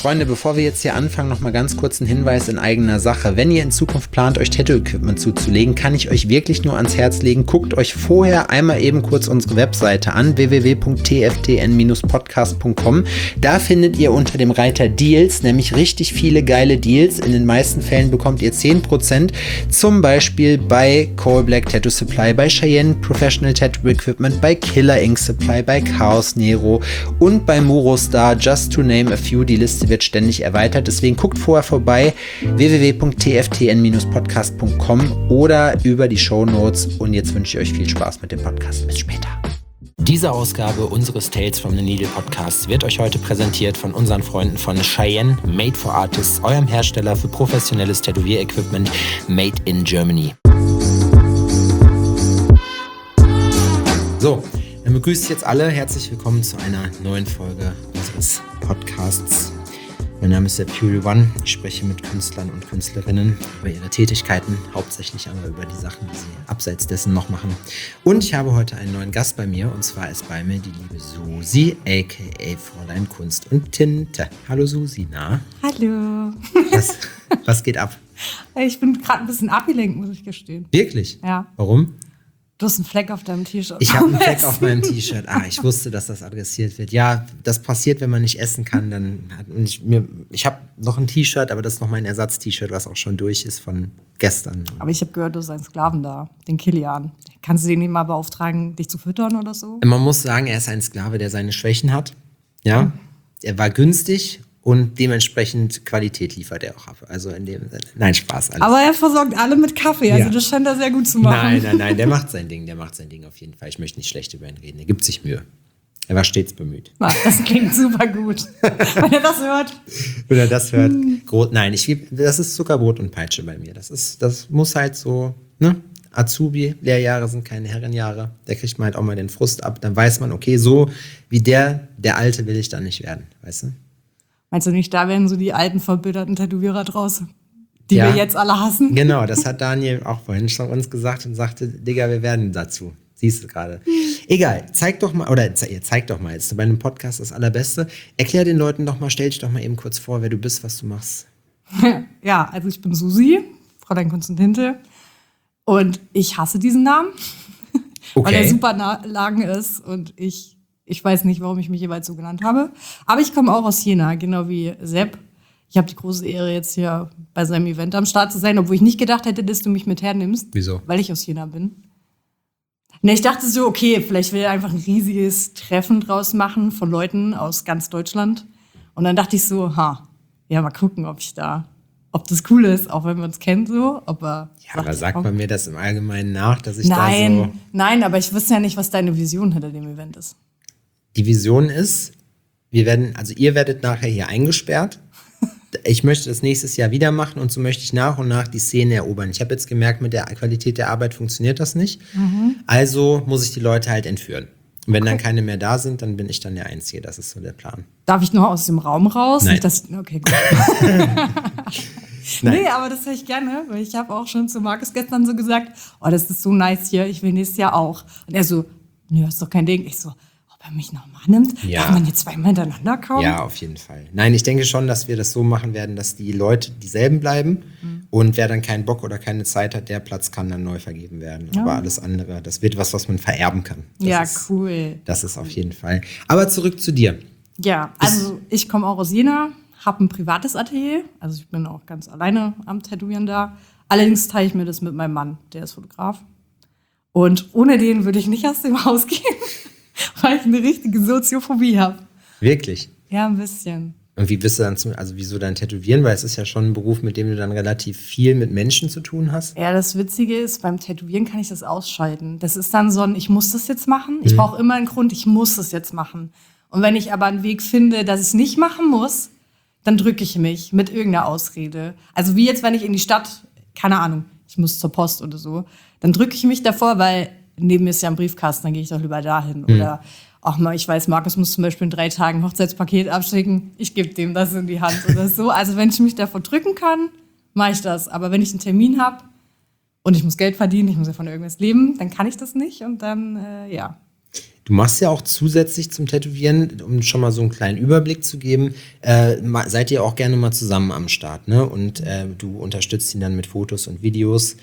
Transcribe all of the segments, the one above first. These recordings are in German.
Freunde, bevor wir jetzt hier anfangen, noch mal ganz kurz ein Hinweis in eigener Sache. Wenn ihr in Zukunft plant, euch Tattoo-Equipment zuzulegen, kann ich euch wirklich nur ans Herz legen. Guckt euch vorher einmal eben kurz unsere Webseite an, www.tftn-podcast.com. Da findet ihr unter dem Reiter Deals nämlich richtig viele geile Deals. In den meisten Fällen bekommt ihr 10%, zum Beispiel bei Coal Black Tattoo Supply, bei Cheyenne Professional Tattoo Equipment, bei Killer Ink Supply, bei Chaos Nero und bei Murostar, just to name a few. Die Liste wird ständig erweitert, deswegen guckt vorher vorbei, www.tftn-podcast.com oder über die Shownotes. Und jetzt wünsche ich euch viel Spaß mit dem Podcast. Bis später. Diese Ausgabe unseres Tales from the Needle Podcasts wird euch heute präsentiert von unseren Freunden von Cheyenne Made for Artists, eurem Hersteller für professionelles Tätowier-Equipment made in Germany. So, dann begrüße ich jetzt alle. Herzlich willkommen zu einer neuen Folge unseres Podcasts. Mein Name ist der Puri One. Ich spreche mit Künstlern und Künstlerinnen über ihre Tätigkeiten, hauptsächlich aber über die Sachen, die sie abseits dessen noch machen. Und ich habe heute einen neuen Gast bei mir, und zwar ist bei mir die liebe Susi, a.k.a. Fräulein Kunst und Tinte. Hallo Susi, na? Hallo. Was geht ab? Ich bin gerade ein bisschen abgelenkt, muss ich gestehen. Wirklich? Ja. Warum? Du hast einen Fleck auf deinem T-Shirt. Ich habe einen Fleck auf meinem T-Shirt. Ich wusste, dass das adressiert wird. Ja, das passiert, wenn man nicht essen kann. Ich habe noch ein T-Shirt, aber das ist noch mein Ersatz-T-Shirt, was auch schon durch ist von gestern. Aber ich habe gehört, du hast einen Sklaven da, den Kilian. Kannst du den nicht mal beauftragen, dich zu füttern oder so? Man muss sagen, er ist ein Sklave, der seine Schwächen hat. Ja, er war günstig. Und dementsprechend Qualität liefert er auch ab. Also in dem Sinne. Nein, Spaß. Alles. Aber er versorgt alle mit Kaffee. Also das scheint er sehr gut zu machen. Nein. Der macht sein Ding. Der macht sein Ding auf jeden Fall. Ich möchte nicht schlecht über ihn reden. Er gibt sich Mühe. Er war stets bemüht. Das klingt super gut. Wenn er das hört. Wenn er das hört. Nein, das ist Zuckerbrot und Peitsche bei mir. Das muss halt so, ne? Azubi, Lehrjahre sind keine Herrenjahre. Da kriegt man halt auch mal den Frust ab. Dann weiß man, okay, so wie der Alte will ich dann nicht werden. Weißt du? Meinst du nicht, da werden so die alten, verbitterten Tätowierer draus, die wir jetzt alle hassen? Genau, das hat Daniel auch vorhin schon uns gesagt und sagte, Digga, wir werden dazu. Siehst du gerade. Egal, zeig doch mal jetzt bei einem Podcast das Allerbeste. Erklär den Leuten doch mal, stell dich doch mal eben kurz vor, wer du bist, was du machst. Ja, also ich bin Susi, Fräulein Kunst und Tinte. Und ich hasse diesen Namen, weil er super lang ist und ich weiß nicht, warum ich mich jeweils so genannt habe. Aber ich komme auch aus Jena, genau wie Sepp. Ich habe die große Ehre, jetzt hier bei seinem Event am Start zu sein, obwohl ich nicht gedacht hätte, dass du mich mit hernimmst. Wieso? Weil ich aus Jena bin. Ne, ich dachte so, okay, vielleicht will er einfach ein riesiges Treffen draus machen von Leuten aus ganz Deutschland. Und dann dachte ich so, mal gucken, ob das cool ist, auch wenn wir uns kennen so. Aber sagt man mir das im Allgemeinen nach, dass ich Nein, aber ich wüsste ja nicht, was deine Vision hinter dem Event ist. Die Vision ist, ihr werdet nachher hier eingesperrt. Ich möchte das nächstes Jahr wieder machen und so möchte ich nach und nach die Szene erobern. Ich habe jetzt gemerkt, mit der Qualität der Arbeit funktioniert das nicht. Also muss ich die Leute halt entführen. Und wenn dann keine mehr da sind, dann bin ich dann der Einzige. Das ist so der Plan. Darf ich noch aus dem Raum raus? Nein. Okay, gut. Nee, aber das höre ich gerne, weil ich habe auch schon zu Markus gestern so gesagt, das ist so nice hier, ich will nächstes Jahr auch. Und er so, nee, ist doch kein Ding. Ich so, ob er mich nochmal nimmt? Ja. Darf man hier zweimal hintereinander kommen? Ja, auf jeden Fall. Nein, ich denke schon, dass wir das so machen werden, dass die Leute dieselben bleiben. Und wer dann keinen Bock oder keine Zeit hat, der Platz kann dann neu vergeben werden. Ja. Aber alles andere, das wird was man vererben kann. Cool. Das ist auf jeden Fall. Aber zurück zu dir. Ja, also ich komme auch aus Jena, habe ein privates Atelier. Also ich bin auch ganz alleine am Tätowieren da. Allerdings teile ich mir das mit meinem Mann, der ist Fotograf. Und ohne den würde ich nicht aus dem Haus gehen. Weil ich eine richtige Soziophobie habe. Wirklich? Ja, ein bisschen. Und wie bist du dann wieso dann Tätowieren? Weil es ist ja schon ein Beruf, mit dem du dann relativ viel mit Menschen zu tun hast. Ja, das Witzige ist, beim Tätowieren kann ich das ausschalten. Das ist dann so ich muss das jetzt machen. Ich brauche immer einen Grund, ich muss das jetzt machen. Und wenn ich aber einen Weg finde, dass ich es nicht machen muss, dann drücke ich mich mit irgendeiner Ausrede. Also wie jetzt, wenn ich in die Stadt, keine Ahnung, ich muss zur Post oder so, dann drücke ich mich davor, weil neben mir ist ja ein Briefkasten, dann gehe ich doch lieber dahin. Oder auch mal, ich weiß, Markus muss zum Beispiel in 3 Tagen ein Hochzeitspaket abschicken, ich gebe dem das in die Hand oder so. Also wenn ich mich davor drücken kann, mache ich das. Aber wenn ich einen Termin habe und ich muss Geld verdienen, ich muss ja von irgendwas leben, dann kann ich das nicht und dann, Du machst ja auch zusätzlich zum Tätowieren, um schon mal so einen kleinen Überblick zu geben, seid ihr auch gerne mal zusammen am Start, ne? Und du unterstützt ihn dann mit Fotos und Videos.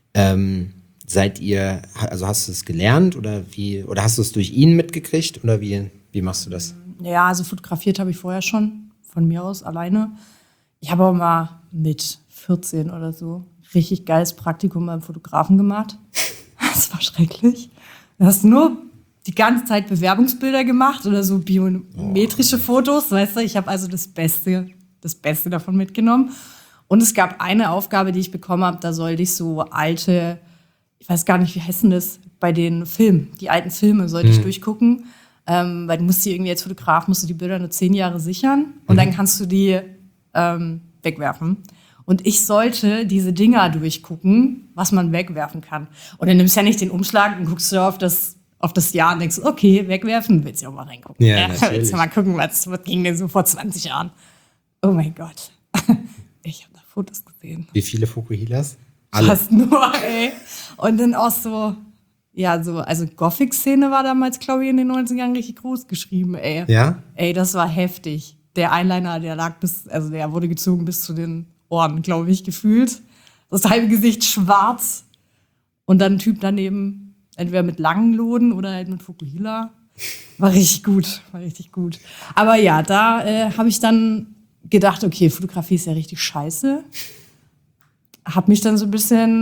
Seid ihr, also hast du es gelernt oder hast du es durch ihn mitgekriegt oder wie machst du das? Ja, also fotografiert habe ich vorher schon, von mir aus alleine. Ich habe auch mal mit 14 oder so richtig geiles Praktikum beim Fotografen gemacht. Das war schrecklich. Du hast nur die ganze Zeit Bewerbungsbilder gemacht oder so biometrische Fotos, weißt du. Ich habe also das Beste davon mitgenommen. Und es gab eine Aufgabe, die ich bekommen habe, da sollte ich so alte, ich weiß gar nicht, wie heißt denn das, bei den Filmen, die alten Filme sollte ich durchgucken. Weil du musst die irgendwie als Fotograf, musst du die Bilder nur 10 Jahre sichern und dann kannst du die wegwerfen. Und ich sollte diese Dinger durchgucken, was man wegwerfen kann. Und dann nimmst du ja nicht den Umschlag und guckst du auf das Jahr und denkst, okay, wegwerfen, willst du auch mal reingucken. Ja, natürlich. Willst du mal gucken, was ging denn so vor 20 Jahren? Oh mein Gott. Ich habe da Fotos gesehen. Wie viele Fukuhilas? Alle. Fast nur, ey. Und dann auch so, ja, so, also Gothic-Szene war damals, glaube ich, in den 90ern richtig groß geschrieben, ey. Ja? Ey, das war heftig. Der Eyeliner, der wurde gezogen bis zu den Ohren, glaube ich, gefühlt. Das halbe Gesicht schwarz. Und dann ein Typ daneben, entweder mit langen Loden oder halt mit Fukuhila. War richtig gut. Aber ja, da habe ich dann gedacht, okay, Fotografie ist ja richtig scheiße. Hab dann so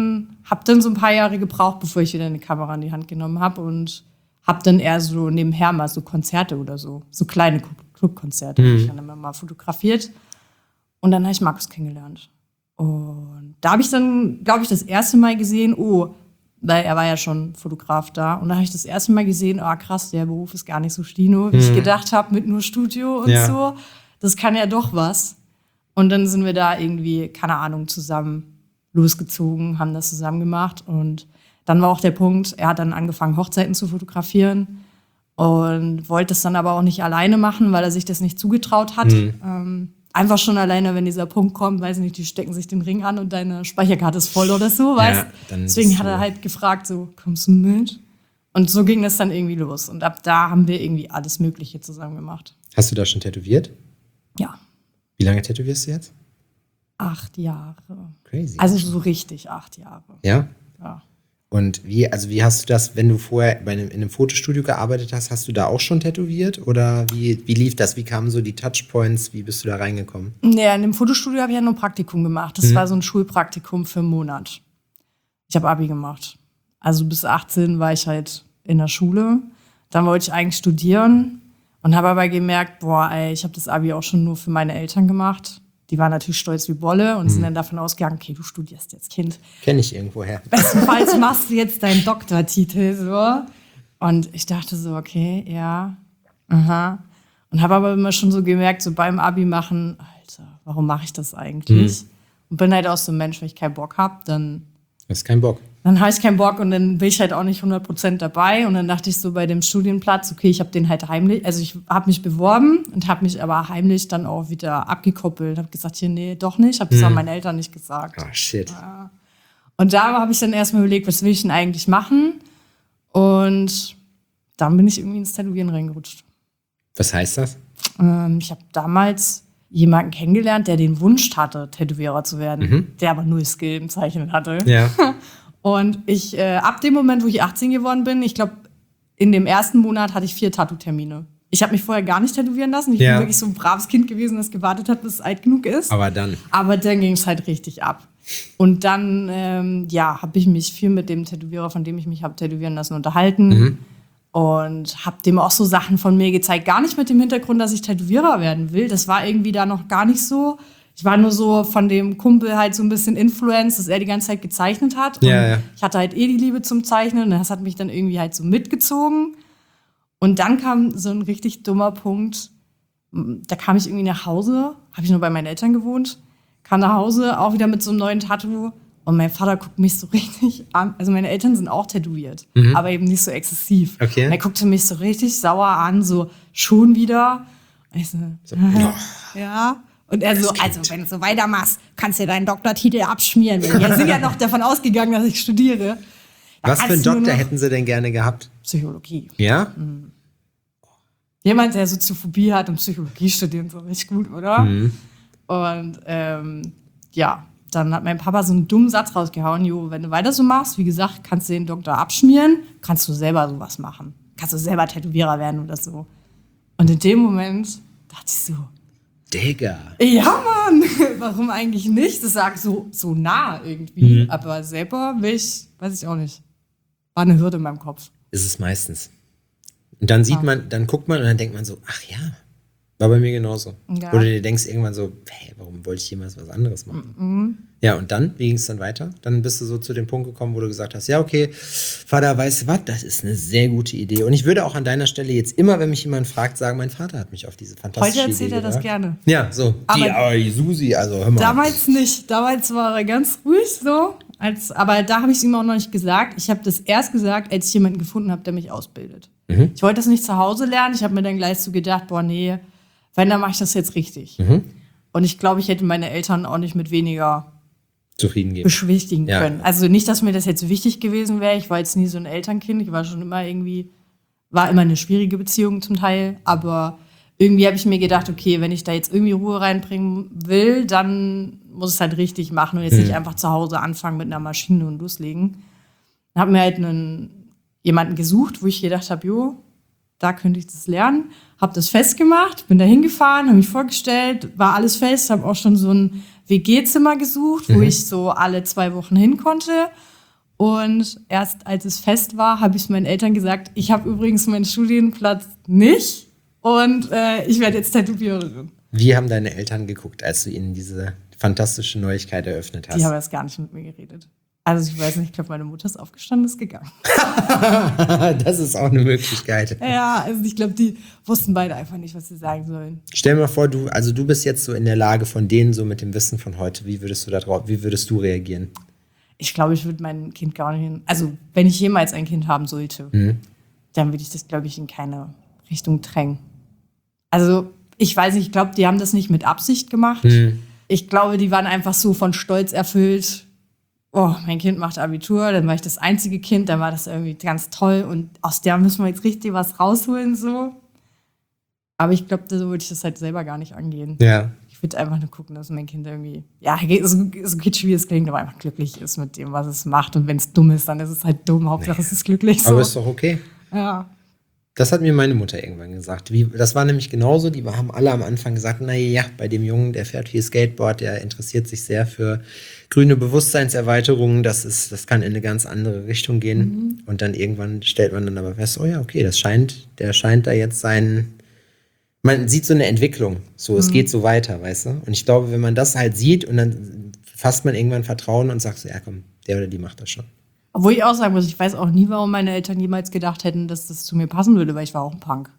ein paar Jahre gebraucht, bevor ich wieder eine Kamera in die Hand genommen habe und hab dann eher so nebenher mal so Konzerte oder so kleine Clubkonzerte, habe ich dann immer mal fotografiert. Und dann habe ich Markus kennengelernt. Und da habe ich dann, glaube ich, das erste Mal gesehen, weil er war ja schon Fotograf da. Und da habe ich das erste Mal gesehen, krass, der Beruf ist gar nicht so Stino, wie ich gedacht habe, mit nur Studio und so. Das kann ja doch was. Und dann sind wir da irgendwie, keine Ahnung, zusammen losgezogen, haben das zusammen gemacht. Und dann war auch der Punkt, er hat dann angefangen, Hochzeiten zu fotografieren und wollte es dann aber auch nicht alleine machen, weil er sich das nicht zugetraut hat. Einfach schon alleine, wenn dieser Punkt kommt, weiß nicht, die stecken sich den Ring an und deine Speicherkarte ist voll oder so, weißt? Deswegen hat er halt gefragt, so, kommst du mit? Und so ging das dann irgendwie los. Und ab da haben wir irgendwie alles Mögliche zusammen gemacht. Hast du da schon tätowiert? Ja. Wie lange tätowierst du jetzt? 8 Jahre. Crazy. Also so richtig 8 Jahre. Ja? Ja. Und wie hast du das, wenn du vorher in einem Fotostudio gearbeitet hast du da auch schon tätowiert? Oder wie lief das? Wie kamen so die Touchpoints? Wie bist du da reingekommen? Ja, in dem Fotostudio habe ich ja nur ein Praktikum gemacht. Das war so ein Schulpraktikum für einen Monat. Ich habe Abi gemacht. Also bis 18 war ich halt in der Schule. Dann wollte ich eigentlich studieren und habe aber gemerkt, ich habe das Abi auch schon nur für meine Eltern gemacht. Die waren natürlich stolz wie Bolle und sind dann davon ausgegangen, okay, du studierst jetzt, Kind. Kenn ich irgendwoher. Bestenfalls machst du jetzt deinen Doktortitel, so. Und ich dachte so, okay, ja, aha. Und habe aber immer schon so gemerkt, so beim Abi machen, Alter, warum mache ich das eigentlich? Und bin halt auch so ein Mensch, wenn ich keinen Bock habe, dann... Hast keinen Bock? Dann habe ich keinen Bock und dann bin ich halt auch nicht 100% dabei. Und dann dachte ich so bei dem Studienplatz, okay, ich habe den halt heimlich, also ich habe mich beworben und habe mich aber heimlich dann auch wieder abgekoppelt. Habe gesagt, hier, nee, doch nicht. Habe das auch meinen Eltern nicht gesagt. Shit. Ja. Und da habe ich dann erstmal überlegt, was will ich denn eigentlich machen? Und dann bin ich irgendwie ins Tätowieren reingerutscht. Was heißt das? Ich habe damals jemanden kennengelernt, der den Wunsch hatte, Tätowierer zu werden, der aber null Skill im Zeichnen hatte. Ja. Und ich, ab dem Moment, wo ich 18 geworden bin, ich glaube, in dem ersten Monat hatte ich 4 Tattoo-Termine. Ich habe mich vorher gar nicht tätowieren lassen. Ich bin wirklich so ein braves Kind gewesen, das gewartet hat, bis es alt genug ist. Aber dann ging es halt richtig ab. Und dann, habe ich mich viel mit dem Tätowierer, von dem ich mich habe tätowieren lassen, unterhalten. Und habe dem auch so Sachen von mir gezeigt. Gar nicht mit dem Hintergrund, dass ich Tätowierer werden will. Das war irgendwie da noch gar nicht so. Ich war nur so von dem Kumpel halt so ein bisschen influenced, dass er die ganze Zeit gezeichnet hat. Und ich hatte halt die Liebe zum Zeichnen. Und das hat mich dann irgendwie halt so mitgezogen. Und dann kam so ein richtig dummer Punkt. Da kam ich irgendwie nach Hause. Habe ich nur bei meinen Eltern gewohnt. Kam nach Hause, auch wieder mit so einem neuen Tattoo. Und mein Vater guckt mich so richtig an. Also meine Eltern sind auch tätowiert, aber eben nicht so exzessiv. Okay. Und er guckte mich so richtig sauer an, so schon wieder. Und ich so ja. Und er so, also wenn du so weitermachst, kannst du deinen Doktortitel abschmieren. Wir sind ja noch davon ausgegangen, dass ich studiere. Was für einen Doktor hätten Sie denn gerne gehabt? Psychologie. Ja? Jemand, der Soziophobie hat und Psychologie studiert, so richtig gut, oder? Und dann hat mein Papa so einen dummen Satz rausgehauen, Jo, wenn du weiter so machst, wie gesagt, kannst du den Doktor abschmieren, kannst du selber sowas machen. Kannst du selber Tätowierer werden oder so. Und in dem Moment dachte ich so, Digga. ja, Mann, warum eigentlich nicht? Das sagt so nah irgendwie. Aber selber weiß ich auch nicht. War eine Hürde in meinem Kopf. Ist es meistens. Und dann sieht man, dann guckt man und dann denkt man so, ach ja, war bei mir genauso. Ja. Oder du denkst irgendwann so, hey, warum wollte ich jemals was anderes machen? Ja, und dann, wie ging es dann weiter? Dann bist du so zu dem Punkt gekommen, wo du gesagt hast, ja, okay, Vater, weißt du was, das ist eine sehr gute Idee. Und ich würde auch an deiner Stelle jetzt immer, wenn mich jemand fragt, sagen, mein Vater hat mich auf diese fantastische Idee Heute erzählt er das gerne. Ja, so. Die Susi, also hör mal. Damals nicht. Damals war er ganz ruhig so. Aber da habe ich es ihm auch noch nicht gesagt. Ich habe das erst gesagt, als ich jemanden gefunden habe, der mich ausbildet. Ich wollte das nicht zu Hause lernen. Ich habe mir dann gleich so gedacht, boah, nee, wenn, dann mache ich das jetzt richtig. Und ich glaube, ich hätte meine Eltern auch nicht mit weniger beschwichtigen können. Also nicht, dass mir das jetzt wichtig gewesen wäre. Ich war jetzt nie so ein Elternkind. Ich war schon immer war immer eine schwierige Beziehung zum Teil. Aber irgendwie habe ich mir gedacht, okay, wenn ich da jetzt irgendwie Ruhe reinbringen will, dann muss es halt richtig machen und jetzt nicht einfach zu Hause anfangen mit einer Maschine und loslegen. Dann habe mir halt jemanden gesucht, wo ich gedacht habe, jo, da könnte ich das lernen. Habe das festgemacht, bin da hingefahren, habe mich vorgestellt, war alles fest, habe auch schon so ein WG-Zimmer gesucht, wo ich so alle 2 Wochen hin konnte. Und erst als es fest war, habe ich meinen Eltern gesagt, ich habe übrigens meinen Studienplatz nicht und ich werde jetzt Tätowiererin. Wie haben deine Eltern geguckt, als du ihnen diese fantastische Neuigkeit eröffnet hast? Die haben erst gar nicht mit mir geredet. Also ich weiß nicht, ich glaube, meine Mutter ist aufgestanden, ist gegangen. Das ist auch eine Möglichkeit. Ja, also ich glaube, die wussten beide einfach nicht, was sie sagen sollen. Stell dir mal vor, du bist jetzt so in der Lage von denen, so mit dem Wissen von heute, wie würdest du reagieren? Ich glaube, ich würde mein Kind gar nicht also wenn ich jemals ein Kind haben sollte, dann würde ich das, glaube ich, in keine Richtung drängen. Also ich weiß nicht, ich glaube, die haben das nicht mit Absicht gemacht. Ich glaube, die waren einfach so von Stolz erfüllt. Oh, mein Kind macht Abitur, dann war ich das einzige Kind, dann war das irgendwie ganz toll und aus der müssen wir jetzt richtig was rausholen, so. Aber ich glaube, so würde ich das halt selber gar nicht angehen. Ja. Ich würde einfach nur gucken, dass mein Kind irgendwie, so kitschig wie es klingt, aber einfach glücklich ist mit dem, was es macht. Und wenn es dumm ist, dann ist es halt dumm. Hauptsache, es ist glücklich so. Aber ist doch okay. Ja. Das hat mir meine Mutter irgendwann gesagt. Das war nämlich genauso, die haben alle am Anfang gesagt, naja, bei dem Jungen, der fährt viel Skateboard, der interessiert sich sehr für grüne Bewusstseinserweiterungen, das kann in eine ganz andere Richtung gehen. Und dann irgendwann stellt man dann aber fest, oh ja, okay, der scheint da jetzt man sieht so eine Entwicklung, so, es geht so weiter, weißt du? Und ich glaube, wenn man das halt sieht und dann fasst man irgendwann Vertrauen und sagt so, ja komm, der oder die macht das schon. Obwohl ich auch sagen muss, ich weiß auch nie, warum meine Eltern jemals gedacht hätten, dass das zu mir passen würde, weil ich war auch ein Punk.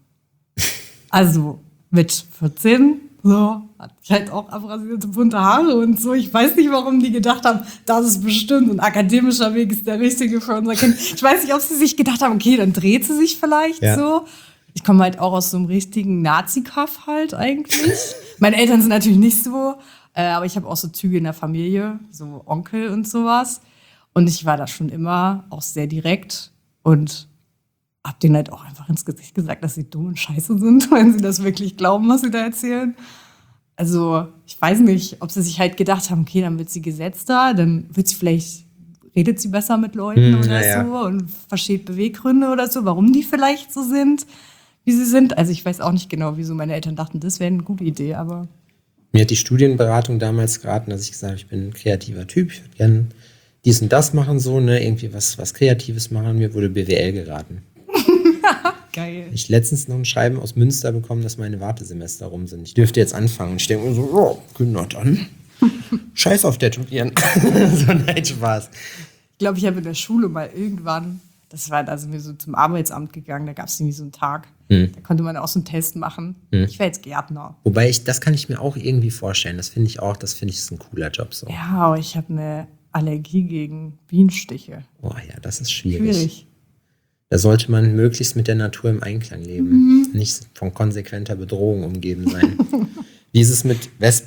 Also mit 14, so, hatte ich halt auch abrasierte bunte Haare und so. Ich weiß nicht, warum die gedacht haben, das ist bestimmt ein akademischer Weg, ist der richtige für unser Kind. Ich weiß nicht, ob sie sich gedacht haben, okay, dann dreht sie sich vielleicht so. Ich komme halt auch aus so einem richtigen Nazi-Kaff halt eigentlich. Meine Eltern sind natürlich nicht so, aber ich habe auch so Züge in der Familie, so Onkel und sowas. Und ich war da schon immer auch sehr direkt und hab denen halt auch einfach ins Gesicht gesagt, dass sie dumm und scheiße sind, wenn sie das wirklich glauben, was sie da erzählen. Also ich weiß nicht, ob sie sich halt gedacht haben, okay, dann wird sie gesetzter, dann redet sie besser mit Leuten oder so und versteht Beweggründe oder so, warum die vielleicht so sind, wie sie sind. Also ich weiß auch nicht genau, wieso meine Eltern dachten, das wäre eine gute Idee, aber... Mir hat die Studienberatung damals geraten, dass ich gesagt habe, ich bin ein kreativer Typ, ich würde gerne dies und das machen, so, ne, irgendwie was Kreatives machen. Mir wurde BWL geraten. Geil. Ich letztens noch ein Schreiben aus Münster bekommen, dass meine Wartesemester rum sind. Ich dürfte jetzt anfangen. Ich denke mir so, oh, genau dann. Scheiß auf Tätowieren. So, nein, Spaß. Ich glaube, ich habe in der Schule mal irgendwann, da sind wir so zum Arbeitsamt gegangen, da gab es irgendwie so einen Tag. Da konnte man auch so einen Test machen. Ich wäre jetzt Gärtner. Wobei, das kann ich mir auch irgendwie vorstellen. Das finde ich ist ein cooler Job so. Ja, aber ich habe eine Allergie gegen Bienenstiche. Oh ja, das ist schwierig. Da sollte man möglichst mit der Natur im Einklang leben. Nicht von konsequenter Bedrohung umgeben sein. Wie ist es mit Wespen?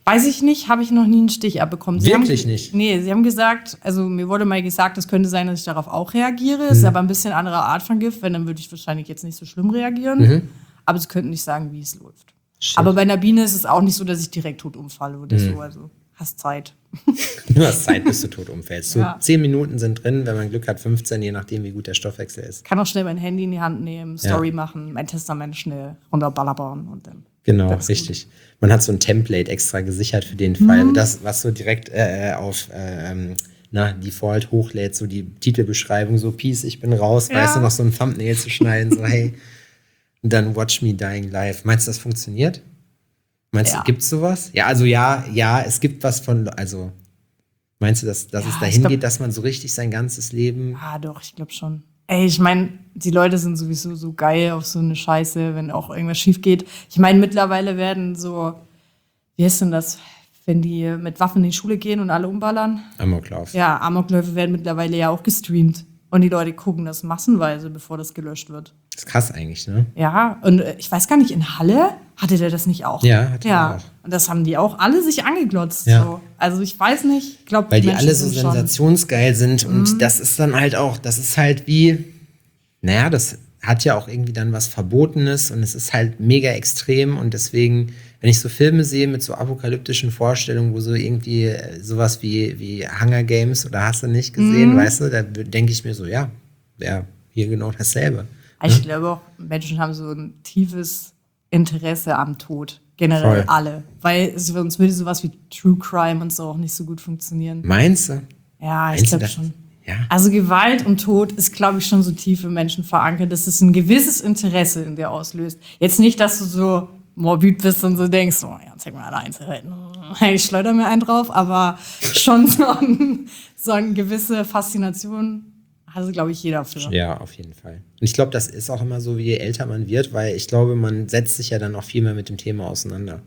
Weiß ich nicht, habe ich noch nie einen Stich abbekommen. Wirklich nicht? Nee, sie haben gesagt, also mir wurde mal gesagt, es könnte sein, dass ich darauf auch reagiere. Ist aber ein bisschen andere Art von Gift, wenn, dann würde ich wahrscheinlich jetzt nicht so schlimm reagieren. Aber sie könnten nicht sagen, wie es läuft. Shit. Aber bei einer Biene ist es auch nicht so, dass ich direkt tot umfalle oder so. Also hast Zeit. Du hast Zeit, bis du tot umfällst. So Ja. 10 Minuten sind drin, wenn man Glück hat, 15, je nachdem, wie gut der Stoffwechsel ist. Kann auch schnell mein Handy in die Hand nehmen, Story machen, mein Testament schnell runterballern und dann. Genau, Das ist richtig. Man hat so ein Template extra gesichert für den Fall. Das, was so direkt auf Default hochlädt, so die Titelbeschreibung, so Peace, ich bin raus, Ja. weißt du, noch so ein Thumbnail zu schneiden, so hey, und dann Watch Me Dying Live. Meinst du, das funktioniert? Meinst du, Ja. gibt's sowas? Ja, also ja, es gibt was von, also meinst du, dass es ich dahin glaub- geht, dass man so richtig sein ganzes Leben... Ah, doch, ich glaube schon. Ey, ich meine, die Leute sind sowieso so geil auf so eine Scheiße, wenn auch irgendwas schief geht. Ich meine, mittlerweile werden so, wie heißt denn das, wenn die mit Waffen in die Schule gehen und alle umballern? Amoklauf. Ja, Amokläufe werden mittlerweile ja auch gestreamt. Und die Leute gucken das massenweise, bevor das gelöscht wird. Das ist krass eigentlich, ne? Ja, und ich weiß gar nicht, in Halle hatte der das nicht auch? Ja, hatte er auch. Und das haben die auch alle sich angeglotzt. Ja. So. Also ich weiß nicht, ich glaube, Weil die alle so sensationsgeil sind und das ist dann halt auch, das ist halt wie, naja, das hat ja auch irgendwie dann was Verbotenes und es ist halt mega extrem und deswegen, wenn ich so Filme sehe mit so apokalyptischen Vorstellungen, wo so irgendwie sowas wie Hunger Games oder hast du nicht gesehen, weißt du, da denke ich mir so, ja, wäre hier genau dasselbe. Ich glaube auch, Menschen haben so ein tiefes Interesse am Tod. Generell Voll. alle. Weil sonst würde sowas wie True Crime und so auch nicht so gut funktionieren. Meinst du? Ja, ich Meinst du glaube das? schon. Ja. Also Gewalt und Tod ist, glaube ich, schon so tief im Menschen verankert, dass es ein gewisses Interesse in dir auslöst. Jetzt nicht, dass du so morbid bist und so denkst, oh ja, zeig mal alle Einzelheiten. Ich schleuder mir einen drauf, aber schon so eine gewisse Faszination hatte, glaube ich, jeder für. Ja, auf jeden Fall. Und ich glaube, das ist auch immer so, je älter man wird, weil ich glaube, man setzt sich ja dann auch viel mehr mit dem Thema auseinander.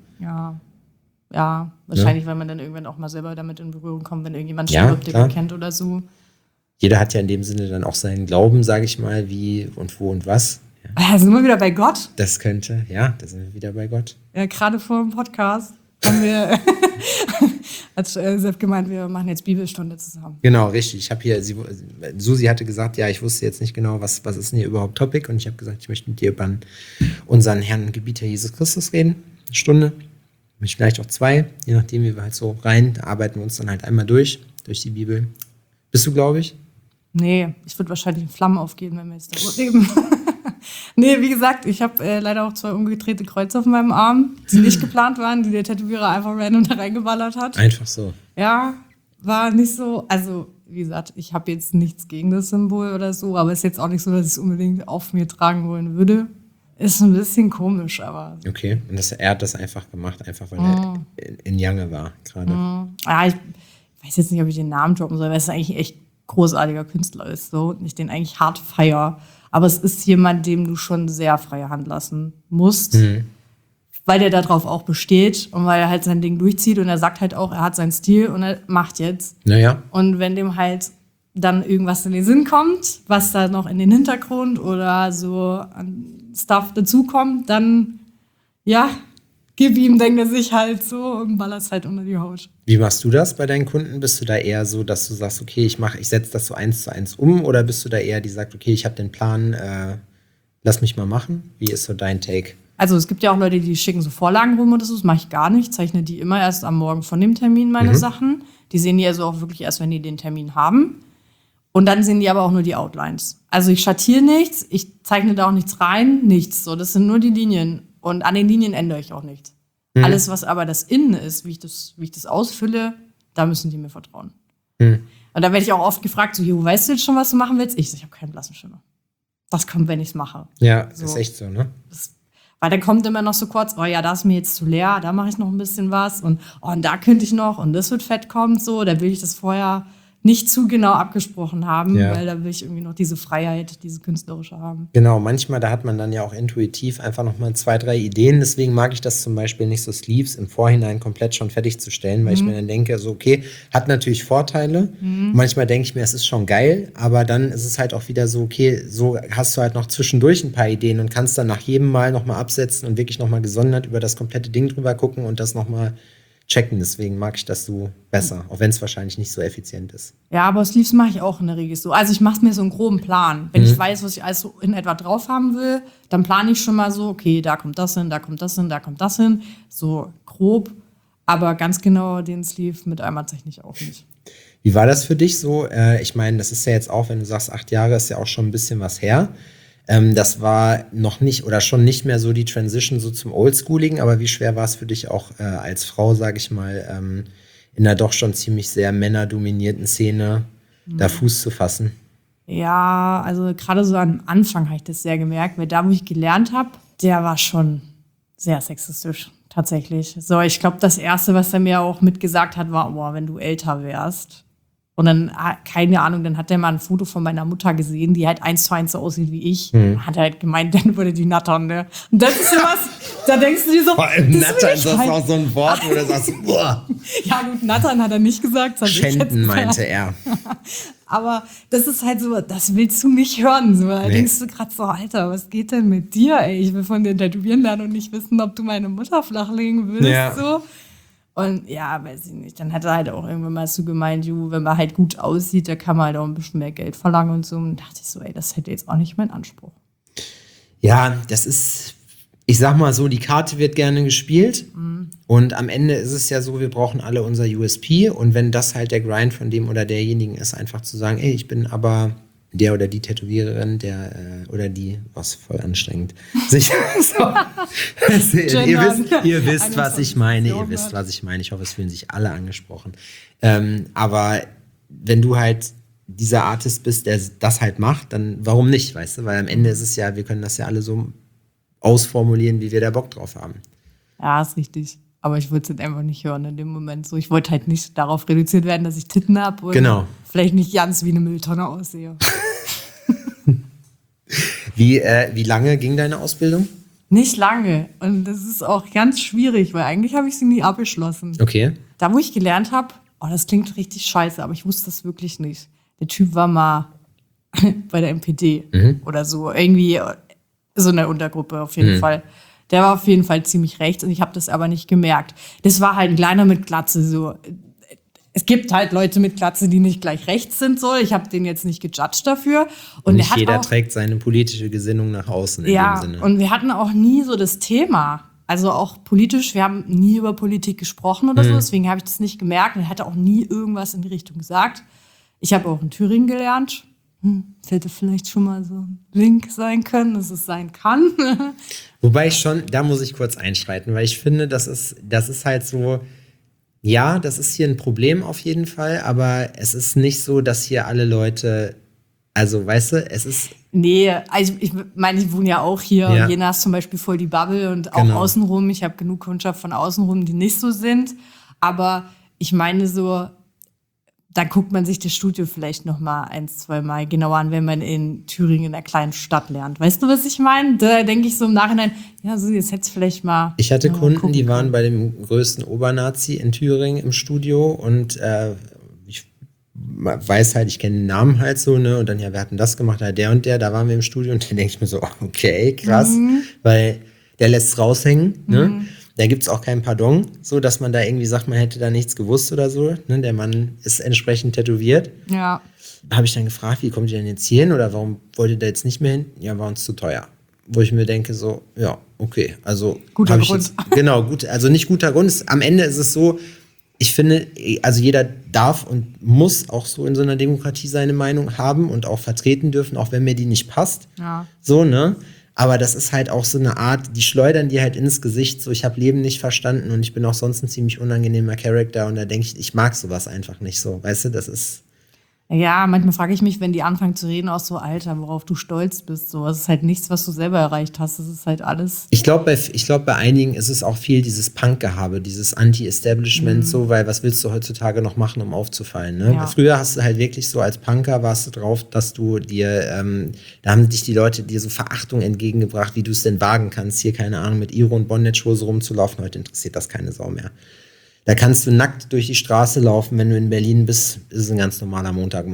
Ja, wahrscheinlich, weil man dann irgendwann auch mal selber damit in Berührung kommt, wenn irgendjemand Ja, stirbt, den klar. man kennt oder so. Jeder hat ja in dem Sinne dann auch seinen Glauben, sage ich mal, wie und wo und was. Ja, Da sind wir wieder bei Gott. das könnte, ja, da sind wir wieder bei Gott. Ja, gerade vor dem Podcast haben wir, hat Sepp gemeint, wir machen jetzt Bibelstunde zusammen. Genau, richtig. Ich habe hier, Susi hatte gesagt, ja, ich wusste jetzt nicht genau, was ist denn hier überhaupt Topic und ich habe gesagt, ich möchte mit dir über unseren Herrn und Gebieter Jesus Christus reden. Eine Stunde, vielleicht auch 2, je nachdem, wie wir halt so rein, da arbeiten wir uns dann halt einmal durch die Bibel. Bist du, glaube ich? Nee, ich würde wahrscheinlich in Flammen aufgehen, wenn wir jetzt darüber reden. Nee, wie gesagt, ich habe leider auch 2 umgedrehte Kreuze auf meinem Arm, die nicht geplant waren, die der Tätowierer einfach random da reingeballert hat. Einfach so. Ja, war nicht so, also wie gesagt, ich habe jetzt nichts gegen das Symbol oder so, aber ist jetzt auch nicht so, dass ich es unbedingt auf mir tragen wollen würde. Ist ein bisschen komisch, aber Okay, und er hat das einfach gemacht, einfach weil er in Jange war gerade. ja, ich weiß jetzt nicht, ob ich den Namen droppen soll, weil es eigentlich ein echt großartiger Künstler ist so, und ich den eigentlich hart feier. Aber es ist jemand, dem du schon sehr freie Hand lassen musst, weil der darauf auch besteht und weil er halt sein Ding durchzieht und er sagt halt auch, er hat seinen Stil und er macht jetzt. Naja, Und wenn dem halt dann irgendwas in den Sinn kommt, was da noch in den Hintergrund oder so an Stuff dazukommt, dann ja, gib ihm, denkt er sich halt so und ballerst halt unter die Haut. wie machst du das bei deinen Kunden? Bist du da eher so, dass du sagst, okay, ich setze das so 1:1 um oder bist du da eher, die sagt, okay, ich habe den Plan, lass mich mal machen? Wie ist so dein Take? Also es gibt ja auch Leute, die schicken so Vorlagen rum oder so, das mache ich gar nicht. Zeichne die immer erst am Morgen von dem Termin meine Sachen. Die sehen die also auch wirklich erst, wenn die den Termin haben. Und dann sehen die aber auch nur die Outlines. Also ich schattiere nichts, ich zeichne da auch nichts rein, nichts. So, das sind nur die Linien. Und an den Linien ändere ich auch nichts. Alles, was aber das Innen ist, wie ich das ausfülle, da müssen die mir vertrauen. Und da werde ich auch oft gefragt, so, Jo, weißt du jetzt schon, was du machen willst? Ich habe keinen blassen Schimmer. Das kommt, wenn ich es mache. Ja, So. ist echt so, ne? Weil dann kommt immer noch so kurz, oh ja, da ist mir jetzt zu leer, da mache ich noch ein bisschen was und da könnte ich noch und das wird fett kommen, so, da will ich das vorher nicht zu genau abgesprochen haben, Ja. weil da will ich irgendwie noch diese Freiheit, diese künstlerische haben. Genau, manchmal, da hat man dann ja auch intuitiv einfach nochmal 2, 3 Ideen. Deswegen mag ich das zum Beispiel nicht, so Sleeves im Vorhinein komplett schon fertigzustellen, weil ich mir dann denke, so okay, hat natürlich Vorteile. Manchmal denke ich mir, es ist schon geil, aber dann ist es halt auch wieder so, okay, so hast du halt noch zwischendurch ein paar Ideen und kannst dann nach jedem Mal nochmal absetzen und wirklich nochmal gesondert über das komplette Ding drüber gucken und das nochmal checken. Deswegen mag ich das so besser, auch wenn es wahrscheinlich nicht so effizient ist. Ja, aber Sleeves mache ich auch in der Regel so. Also ich mache mir so einen groben Plan. Wenn ich weiß, was ich alles so in etwa drauf haben will, dann plane ich schon mal so, okay, da kommt das hin, da kommt das hin, da kommt das hin. So grob. Aber ganz genau den Sleeve mit einmal zeichne ich auch nicht. Wie war das für dich so? Ich meine, das ist ja jetzt auch, wenn du sagst, 8 Jahre ist ja auch schon ein bisschen was her. Das war noch nicht oder schon nicht mehr so die Transition so zum Oldschooligen, aber wie schwer war es für dich auch als Frau, sage ich mal, in einer doch schon ziemlich sehr männerdominierten Szene da Fuß zu fassen? Ja, also gerade so am Anfang habe ich das sehr gemerkt, weil da, wo ich gelernt habe, der war schon sehr sexistisch, tatsächlich. So, ich glaube, das Erste, was er mir auch mitgesagt hat, war, boah, wenn du älter wärst. Und dann, keine Ahnung, dann hat er mal ein Foto von meiner Mutter gesehen, die halt 1:1 so aussieht wie ich. Hat er halt gemeint, dann würde die nattern, ne? Und das ist sowas, da denkst du dir so, vor allem nattern, das ist auch so ein Wort, wo du sagst, boah. Ja gut, nattern hat er nicht gesagt. Schänden, meinte er. Aber das ist halt so, das willst du nicht hören. So. Da denkst du gerade so, Alter, was geht denn mit dir, ey? Ich will von dir tätowieren lernen und nicht wissen, ob du meine Mutter flachlegen willst. Ja. So. Und ja, weiß ich nicht. Dann hat er halt auch irgendwann mal so gemeint, wenn man halt gut aussieht, da kann man halt auch ein bisschen mehr Geld verlangen und so. Und dachte ich so, ey, das hätte jetzt auch nicht mein Anspruch. Ja, das ist, ich sag mal so, die Karte wird gerne gespielt. Und am Ende ist es ja so, wir brauchen alle unser USP. Und wenn das halt der Grind von dem oder derjenigen ist, einfach zu sagen, ey, ich bin aber der oder die Tätowiererin, der oder die, was voll anstrengend. Ihr wisst, was ich meine. Ihr wisst, was ich meine. Ich hoffe, es fühlen sich alle angesprochen. Aber wenn du halt dieser Artist bist, der das halt macht, dann warum nicht, weißt du? Weil am Ende ist es ja, wir können das ja alle so ausformulieren, wie wir da Bock drauf haben. Ja, ist richtig. Aber ich wollte es jetzt einfach nicht hören in dem Moment. So, ich wollte halt nicht darauf reduziert werden, dass ich Titten habe und vielleicht nicht ganz wie eine Mülltonne aussehe. Wie lange ging deine Ausbildung? Nicht lange. Und das ist auch ganz schwierig, weil eigentlich habe ich sie nie abgeschlossen. Okay. Da, wo ich gelernt habe, das klingt richtig scheiße, aber ich wusste das wirklich nicht. Der Typ war mal bei der MPD oder so. Irgendwie so eine Untergruppe auf jeden Fall. Der war auf jeden Fall ziemlich rechts und ich habe das aber nicht gemerkt. Das war halt ein kleiner mit Glatze so. Es gibt halt Leute mit Glatze, die nicht gleich rechts sind so. Ich habe den jetzt nicht gejudged dafür. Und nicht jeder trägt seine politische Gesinnung nach außen in dem Sinne. Und wir hatten auch nie so das Thema. Also auch politisch, wir haben nie über Politik gesprochen oder so. Deswegen habe ich das nicht gemerkt und er hatte auch nie irgendwas in die Richtung gesagt. Ich habe auch in Thüringen gelernt. Das hätte vielleicht schon mal so ein Link sein können, dass es sein kann. Wobei da muss ich kurz einschreiten, weil ich finde, das ist halt so, ja, das ist hier ein Problem auf jeden Fall, aber es ist nicht so, dass hier alle Leute, also weißt du, es ist... Nee, also ich meine, ich wohne ja auch hier und Jena ist zum Beispiel voll die Bubble und auch außenrum. Ich habe genug Kundschaft von außenrum, die nicht so sind, aber ich meine so, da guckt man sich das Studio vielleicht noch mal 1-2 Mal genauer an, wenn man in Thüringen in einer kleinen Stadt lernt. Weißt du, was ich meine? Da denke ich so im Nachhinein, ja, so jetzt hätte es vielleicht mal... Ich hatte Kunden, die waren bei dem größten Obernazi in Thüringen im Studio und ich weiß halt, ich kenne den Namen halt so, ne? Und dann, ja, wir hatten das gemacht, der und der, da waren wir im Studio und dann denke ich mir so, okay, krass, weil der lässt es raushängen, ne? Da gibt es auch kein Pardon, so dass man da irgendwie sagt, man hätte da nichts gewusst oder so. Ne? Der Mann ist entsprechend tätowiert. Ja. Da habe ich dann gefragt, wie kommt ihr denn jetzt hier hin oder warum wollt ihr da jetzt nicht mehr hin? Ja, war uns zu teuer. Wo ich mir denke, so, ja, okay. Also guter Grund. Genau, gut, also nicht guter Grund. Am Ende ist es so, ich finde, also jeder darf und muss auch so in so einer Demokratie seine Meinung haben und auch vertreten dürfen, auch wenn mir die nicht passt. Ja. So, ne? Aber das ist halt auch so eine Art, die schleudern dir halt ins Gesicht, so ich habe Leben nicht verstanden und ich bin auch sonst ein ziemlich unangenehmer Charakter und da denke ich mag sowas einfach nicht so, weißt du, das ist... Ja, manchmal frage ich mich, wenn die anfangen zu reden, auch so, Alter, worauf du stolz bist. So, das ist halt nichts, was du selber erreicht hast. Das ist halt alles. Ich glaube, bei einigen ist es auch viel dieses Punk-Gehabe, dieses Anti-Establishment, so, weil was willst du heutzutage noch machen, um aufzufallen? Ne? Ja. Früher hast du halt wirklich so als Punker warst du drauf, dass du dir, da haben dich die Leute dir so Verachtung entgegengebracht, wie du es denn wagen kannst, hier, keine Ahnung, mit Iro und Bondage-Hose rumzulaufen. Heute interessiert das keine Sau mehr. Da kannst du nackt durch die Straße laufen, wenn du in Berlin bist, ist es ein ganz normaler Montagmorgen.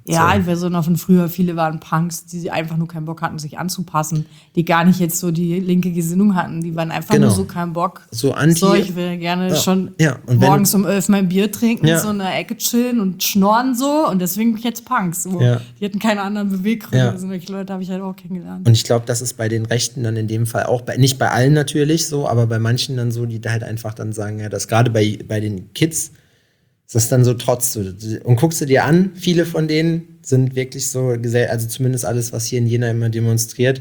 Ja, So. ich weiß auch noch von früher, viele waren Punks, die einfach nur keinen Bock hatten, sich anzupassen, die gar nicht jetzt so die linke Gesinnung hatten, die waren einfach Genau. nur so keinen Bock. So anti. So, ich will gerne schon und morgens um 11 mein Bier trinken, Ja. so in der Ecke chillen und schnorren so und deswegen bin ich jetzt Punks. So. Ja. Die hatten keine anderen Beweggründe. Ja. Solche Leute habe ich halt auch kennengelernt. Und ich glaube, das ist bei den Rechten dann in dem Fall auch, nicht bei allen natürlich so, aber bei manchen dann so, die da halt einfach dann sagen, ja, das gerade bei den Kids ist das dann so trotz. Und guckst du dir an, viele von denen sind wirklich so, also zumindest alles, was hier in Jena immer demonstriert,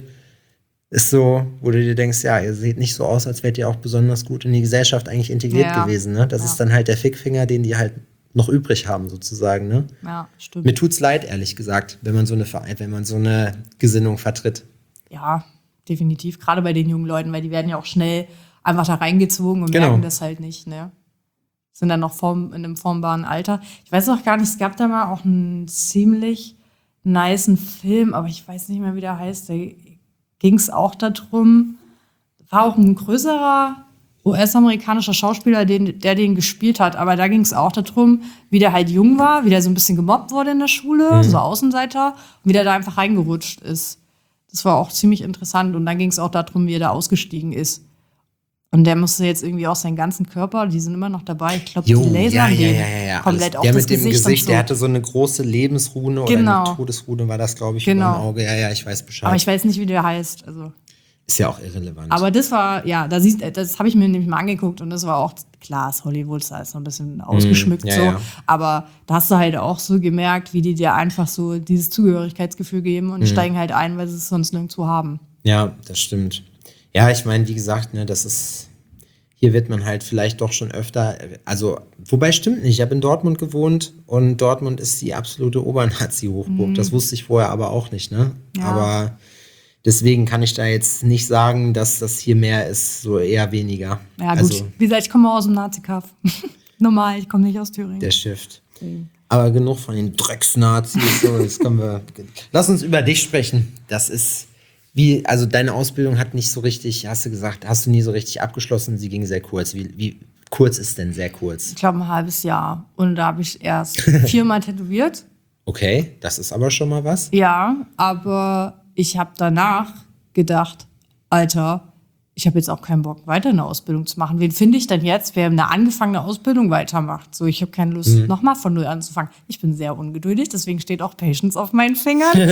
ist so, wo du dir denkst, ja, ihr seht nicht so aus, als wärt ihr auch besonders gut in die Gesellschaft eigentlich integriert gewesen. Ne? Das ist dann halt der Fickfinger, den die halt noch übrig haben, sozusagen. Ne? Ja, stimmt. Mir tut's leid, ehrlich gesagt, wenn man so eine Gesinnung vertritt. Ja, definitiv. Gerade bei den jungen Leuten, weil die werden ja auch schnell einfach da reingezogen und merken das halt nicht, ne? Sind dann noch in einem formbaren Alter. Ich weiß auch gar nicht, es gab da mal auch einen ziemlich nicen Film, aber ich weiß nicht mehr, wie der heißt. Da ging es auch darum, war auch ein größerer US-amerikanischer Schauspieler, der den gespielt hat. Aber da ging es auch darum, wie der halt jung war, wie der so ein bisschen gemobbt wurde in der Schule, so Außenseiter, und wie der da einfach reingerutscht ist. Das war auch ziemlich interessant. Und dann ging es auch darum, wie er da ausgestiegen ist. Und der musste jetzt irgendwie auch seinen ganzen Körper, die sind immer noch dabei. Ich glaube, die lasern den komplett auf der das mit dem Gesicht. So. Der hatte so eine große Lebensrune oder eine Todesrune, war das, glaube ich, über dem Auge. Ja, ich weiß Bescheid. Aber ich weiß nicht, wie der heißt. Also. Ist ja auch irrelevant. Aber das war, ja, das habe ich mir nämlich mal angeguckt und das war auch, klar, ist Hollywood, da ist noch ein bisschen ausgeschmückt so. Ja. Aber da hast du halt auch so gemerkt, wie die dir einfach so dieses Zugehörigkeitsgefühl geben und steigen halt ein, weil sie es sonst nirgendwo haben. Ja, das stimmt. Ja, ich meine, wie gesagt, ne, das ist, hier wird man halt vielleicht doch schon öfter, also, wobei stimmt nicht, ich habe in Dortmund gewohnt und Dortmund ist die absolute Obernazi-Hochburg. Das wusste ich vorher aber auch nicht, ne? Ja. Aber deswegen kann ich da jetzt nicht sagen, dass das hier mehr ist, so eher weniger. Ja, gut. Also, wie gesagt, ich komme aus dem Nazi-Kaff. Normal, ich komme nicht aus Thüringen. Der Shift. Aber genug von den Drecksnazis. So, jetzt können wir. Lass uns über dich sprechen. Das ist. Also deine Ausbildung hat nicht so richtig, hast du nie so richtig abgeschlossen, sie ging sehr kurz. Wie kurz ist denn sehr kurz? Ich glaube, ein halbes Jahr. Und da habe ich erst 4-mal tätowiert. Okay, das ist aber schon mal was. Ja, aber ich habe danach gedacht, Alter, ich habe jetzt auch keinen Bock, weiter eine Ausbildung zu machen. Wen finde ich denn jetzt, wer eine angefangene Ausbildung weitermacht? So, ich habe keine Lust, nochmal von null anzufangen. Ich bin sehr ungeduldig, deswegen steht auch Patience auf meinen Fingern.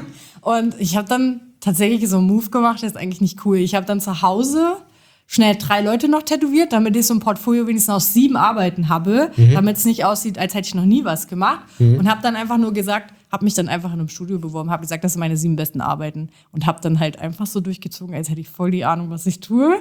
Und ich habe dann tatsächlich so einen Move gemacht, der ist eigentlich nicht cool. Ich habe dann zu Hause schnell 3 Leute noch tätowiert, damit ich so ein Portfolio wenigstens aus 7 Arbeiten habe, damit es nicht aussieht, als hätte ich noch nie was gemacht. Und habe dann einfach nur gesagt, habe mich dann einfach in einem Studio beworben, habe gesagt, das sind meine 7 besten Arbeiten und habe dann halt einfach so durchgezogen, als hätte ich voll die Ahnung, was ich tue.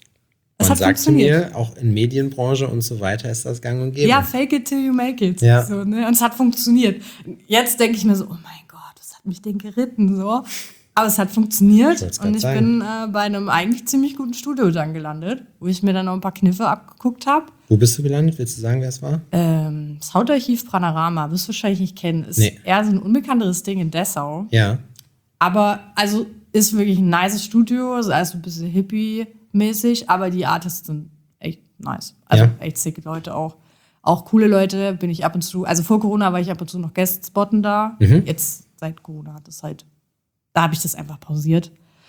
Das hat funktioniert. Mir, auch in Medienbranche und so weiter ist das gang und gäbe. Ja, fake it till you make it. Ja. So, ne? Und es hat funktioniert. Jetzt denke ich mir so, oh mein Gott, was hat mich denn geritten? So. Aber es hat funktioniert und ich bin bei einem eigentlich ziemlich guten Studio dann gelandet, wo ich mir dann noch ein paar Kniffe abgeguckt habe. Wo bist du gelandet? Willst du sagen, wer es war? Das Hautarchiv Panorama, wirst du wahrscheinlich nicht kennen. Ist eher so ein unbekannteres Ding in Dessau. Ja. Aber also ist wirklich ein nices Studio, ist also ein bisschen hippie-mäßig, aber die Artists sind echt nice. Also echt sicke Leute auch. Auch coole Leute bin ich ab und zu, also vor Corona war ich ab und zu noch Guest-Spotten da. Jetzt seit Corona hat es halt, da habe ich das einfach pausiert.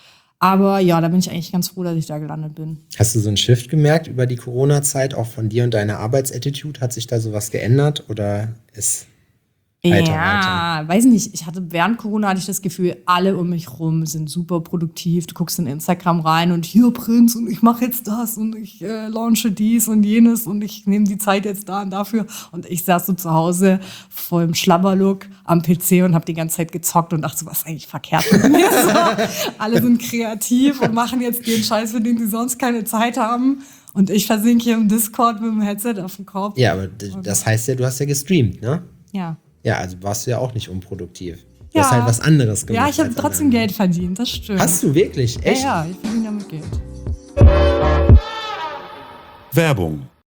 Aber ja, da bin ich eigentlich ganz froh, dass ich da gelandet bin. Hast du so einen Shift gemerkt über die Corona-Zeit, auch von dir und deiner Arbeitsattitude? Hat sich da sowas geändert oder ist weiter? Weiß nicht. Während Corona hatte ich das Gefühl, alle um mich rum sind super produktiv. Du guckst in Instagram rein und hier Prinz und ich mache jetzt das und ich launche dies und jenes und ich nehme die Zeit jetzt da und dafür. Und ich saß so zu Hause voll im Schlabberlook am PC und habe die ganze Zeit gezockt und dachte so, was ist eigentlich verkehrt mit mir? So, alle sind kreativ und machen jetzt den Scheiß, für den sie sonst keine Zeit haben. Und ich versinke hier im Discord mit dem Headset auf dem Kopf. Ja, aber das heißt ja, du hast ja gestreamt, ne? Ja. Ja, also warst du ja auch nicht unproduktiv. Du hast halt was anderes gemacht. Ja, ich habe trotzdem Geld verdient, das stimmt. Hast du wirklich? Echt? Ja, ich verdiene damit Geld. Werbung.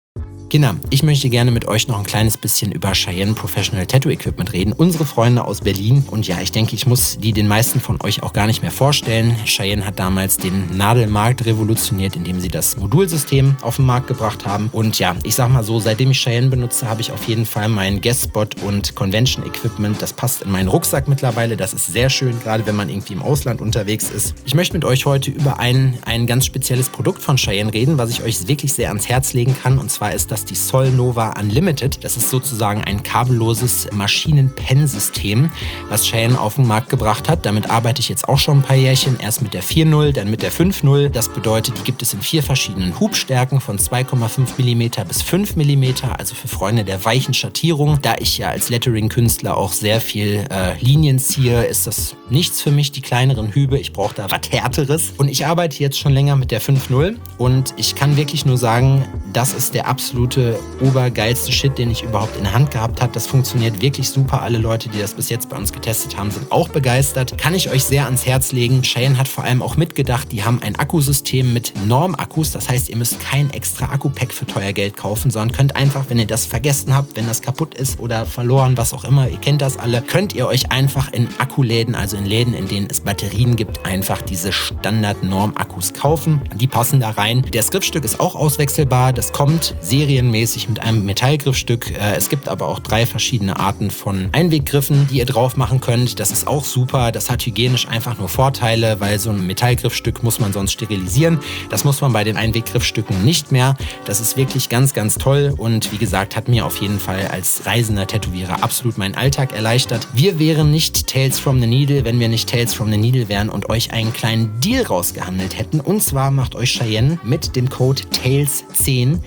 Kinder, ich möchte gerne mit euch noch ein kleines bisschen über Cheyenne Professional Tattoo Equipment reden. Unsere Freunde aus Berlin. Und ja, ich denke, ich muss die den meisten von euch auch gar nicht mehr vorstellen. Cheyenne hat damals den Nadelmarkt revolutioniert, indem sie das Modulsystem auf den Markt gebracht haben. Und ja, ich sag mal so, seitdem ich Cheyenne benutze, habe ich auf jeden Fall mein Guest-Spot und Convention Equipment. Das passt in meinen Rucksack mittlerweile. Das ist sehr schön, gerade wenn man irgendwie im Ausland unterwegs ist. Ich möchte mit euch heute über ein ganz spezielles Produkt von Cheyenne reden, was ich euch wirklich sehr ans Herz legen kann. Und zwar ist das die Solnova Unlimited. Das ist sozusagen ein kabelloses Maschinen-Pen-System, was Cheyenne auf den Markt gebracht hat. Damit arbeite ich jetzt auch schon ein paar Jährchen. Erst mit der 4.0, dann mit der 5.0. Das bedeutet, die gibt es in 4 verschiedenen Hubstärken von 2,5 mm bis 5 mm. Also für Freunde der weichen Schattierung. Da ich ja als Lettering-Künstler auch sehr viel Linien ziehe, ist das nichts für mich, die kleineren Hübe. Ich brauche da was Härteres. Und ich arbeite jetzt schon länger mit der 5.0 und ich kann wirklich nur sagen, das ist der absolute obergeilste Shit, den ich überhaupt in der Hand gehabt habe. Das funktioniert wirklich super. Alle Leute, die das bis jetzt bei uns getestet haben, sind auch begeistert. Kann ich euch sehr ans Herz legen. Cheyenne hat vor allem auch mitgedacht, die haben ein Akkusystem mit Norm-Akkus. Das heißt, ihr müsst kein extra Akku-Pack für teuer Geld kaufen, sondern könnt einfach, wenn ihr das vergessen habt, wenn das kaputt ist oder verloren, was auch immer, ihr kennt das alle, könnt ihr euch einfach in Akkuläden, also in Läden, in denen es Batterien gibt, einfach diese Standard-Norm-Akkus kaufen. Die passen da rein. Das Griffstück ist auch auswechselbar. Das kommt serienmäßig mit einem Metallgriffstück. Es gibt aber auch 3 verschiedene Arten von Einweggriffen, die ihr drauf machen könnt. Das ist auch super. Das hat hygienisch einfach nur Vorteile, weil so ein Metallgriffstück muss man sonst sterilisieren. Das muss man bei den Einweggriffstücken nicht mehr. Das ist wirklich ganz, ganz toll und wie gesagt, hat mir auf jeden Fall als reisender Tätowierer absolut meinen Alltag erleichtert. Wir wären nicht Tales from the Needle, wenn wir nicht Tales from the Needle wären und euch einen kleinen Deal rausgehandelt hätten. Und zwar macht euch Cheyenne mit dem Code TALES10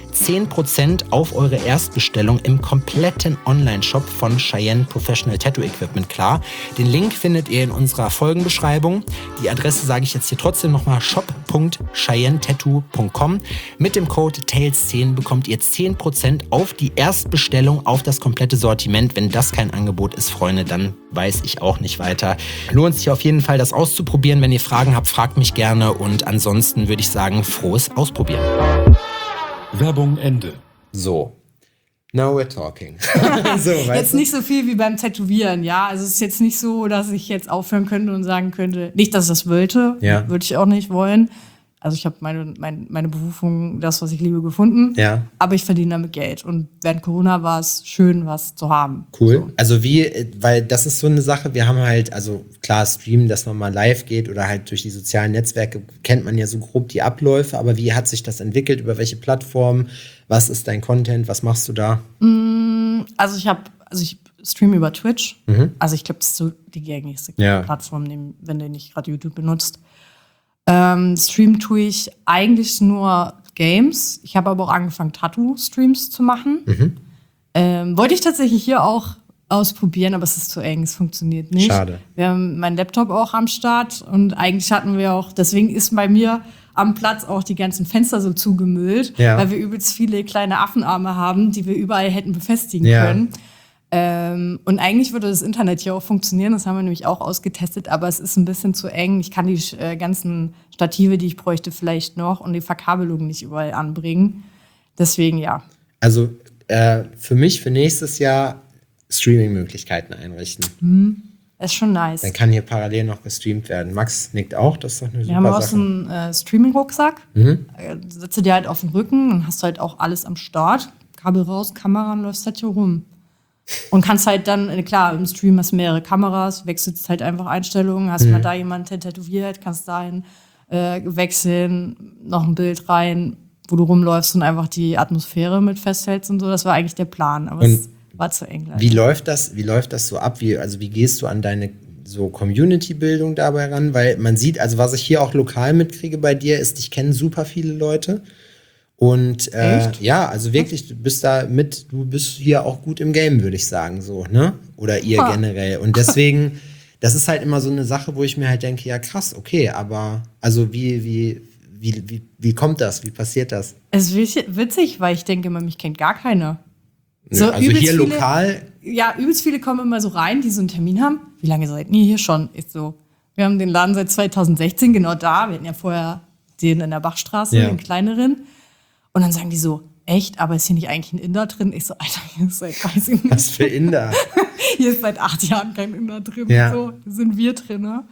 10% auf eure Erstbestellung im kompletten Online-Shop von Cheyenne Professional Tattoo Equipment klar. Den Link findet ihr in unserer Folgenbeschreibung. Die Adresse sage ich jetzt hier trotzdem nochmal: shop.cheyennetattoo.com. Mit dem Code TALES10 bekommt ihr 10% auf die Erstbestellung, auf das komplette Sortiment. Wenn das kein Angebot ist, Freunde, dann weiß ich auch nicht weiter. Lohnt sich auf jeden Fall, das auszuprobieren. Wenn ihr Fragen habt, fragt mich gerne und ansonsten würde ich sagen, frohes Ausprobieren. Werbung Ende. So, now we're talking. So, jetzt nicht so viel wie beim Tätowieren, ja. Also es ist jetzt nicht so, dass ich jetzt aufhören könnte und sagen könnte, nicht, dass ich das wollte, ja. Würde ich auch nicht wollen. Also ich habe meine Berufung, das, was ich liebe, gefunden. Ja. Aber ich verdiene damit Geld. Und während Corona war es schön, was zu haben. Cool. So. Also weil das ist so eine Sache, wir haben halt, also klar, streamen, dass man mal live geht oder halt durch die sozialen Netzwerke kennt man ja so grob die Abläufe, aber wie hat sich das entwickelt, über welche Plattform, was ist dein Content, was machst du da? Also ich streame über Twitch. Also ich glaube, das ist so die gängigste Plattform, wenn du nicht gerade YouTube benutzt. Stream tue ich eigentlich nur Games. Ich habe aber auch angefangen, Tattoo-Streams zu machen. Wollte ich tatsächlich hier auch ausprobieren, aber es ist zu eng, es funktioniert nicht. Schade. Wir haben meinen Laptop auch am Start und eigentlich hatten wir auch, deswegen ist bei mir am Platz auch die ganzen Fenster so zugemüllt, weil wir übelst viele kleine Affenarme haben, die wir überall hätten befestigen können. Und eigentlich würde das Internet hier auch funktionieren, das haben wir nämlich auch ausgetestet, aber es ist ein bisschen zu eng. Ich kann die ganzen Stative, die ich bräuchte, vielleicht noch und die Verkabelung nicht überall anbringen. Deswegen ja. Also für mich, für nächstes Jahr Streaming-Möglichkeiten einrichten. Das ist schon nice. Dann kann hier parallel noch gestreamt werden. Max nickt auch, das ist doch eine super Sache. Wir haben auch so einen Streaming-Rucksack. Setzt du dir halt auf den Rücken, dann hast du halt auch alles am Start. Kabel raus, Kamera und läufst halt hier rum. Und kannst halt dann, klar, im Stream hast du mehrere Kameras, wechselst halt einfach Einstellungen, hast mal da jemanden tätowiert, kannst dahin wechseln, noch ein Bild rein, wo du rumläufst und einfach die Atmosphäre mit festhältst und so. Das war eigentlich der Plan, aber es war zu eng. Wie läuft das so ab? Wie gehst du an deine so Community-Bildung dabei ran? Weil man sieht, also was ich hier auch lokal mitkriege bei dir, ist, dich kennen super viele Leute. Und ja, also wirklich, du bist hier auch gut im Game, würde ich sagen, so, ne? Oder ihr generell. Und deswegen, das ist halt immer so eine Sache, wo ich mir halt denke, ja krass, okay, aber also wie kommt das? Wie passiert das? Es ist witzig, weil ich denke immer, mich kennt gar keiner. So, also hier lokal? Ja, übelst viele kommen immer so rein, die so einen Termin haben. Wie lange seid ihr hier schon? Ist so, wir haben den Laden seit 2016 genau da. Wir hatten ja vorher den in der Bachstraße, den kleineren. Und dann sagen die so, echt, aber ist hier nicht eigentlich ein Inder drin? Ich so, Alter, hier ist seit, weiß ich nicht. Was für Inder? Hier ist seit 8 Jahren kein Inder drin. Ja. So sind wir drin. Ne?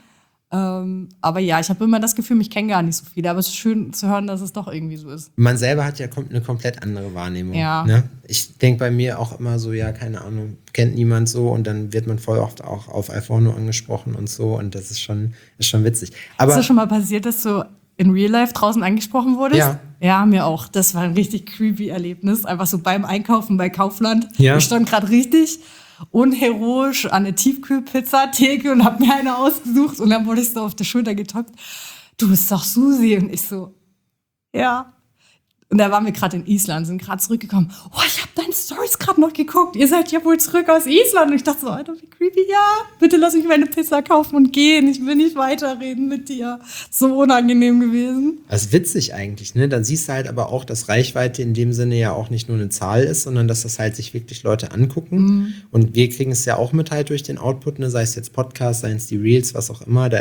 Aber ja, ich habe immer das Gefühl, mich kennen gar nicht so viele. Aber es ist schön zu hören, dass es doch irgendwie so ist. Man selber hat ja eine komplett andere Wahrnehmung. Ja. Ne? Ich denke bei mir auch immer so, ja, keine Ahnung, kennt niemand so und dann wird man voll oft auch auf iPhone angesprochen und so und das ist schon witzig. Aber Ist das schon mal passiert, dass du in Real Life draußen angesprochen wurdest? Ja. Ja, mir auch. Das war ein richtig creepy Erlebnis. Einfach so beim Einkaufen bei Kaufland. Ja. Ich stand gerade richtig unheroisch an der Tiefkühlpizzatheke und habe mir eine ausgesucht und dann wurde ich so auf der Schulter getoppt. Du bist doch Susi. Und ich so, ja. Und da waren wir gerade in Island, sind gerade zurückgekommen. Oh, ich habe deine Stories gerade noch geguckt. Ihr seid ja wohl zurück aus Island. Und ich dachte so, Alter, wie creepy. Ja, bitte lass mich meine Pizza kaufen und gehen. Ich will nicht weiterreden mit dir. So unangenehm gewesen. das ist witzig eigentlich, ne? Dann siehst du halt aber auch, dass Reichweite in dem Sinne ja auch nicht nur eine Zahl ist, sondern dass das halt sich wirklich Leute angucken. Und wir kriegen es ja auch mit halt durch den Output, ne? Sei es jetzt Podcast, sei es die Reels, was auch immer.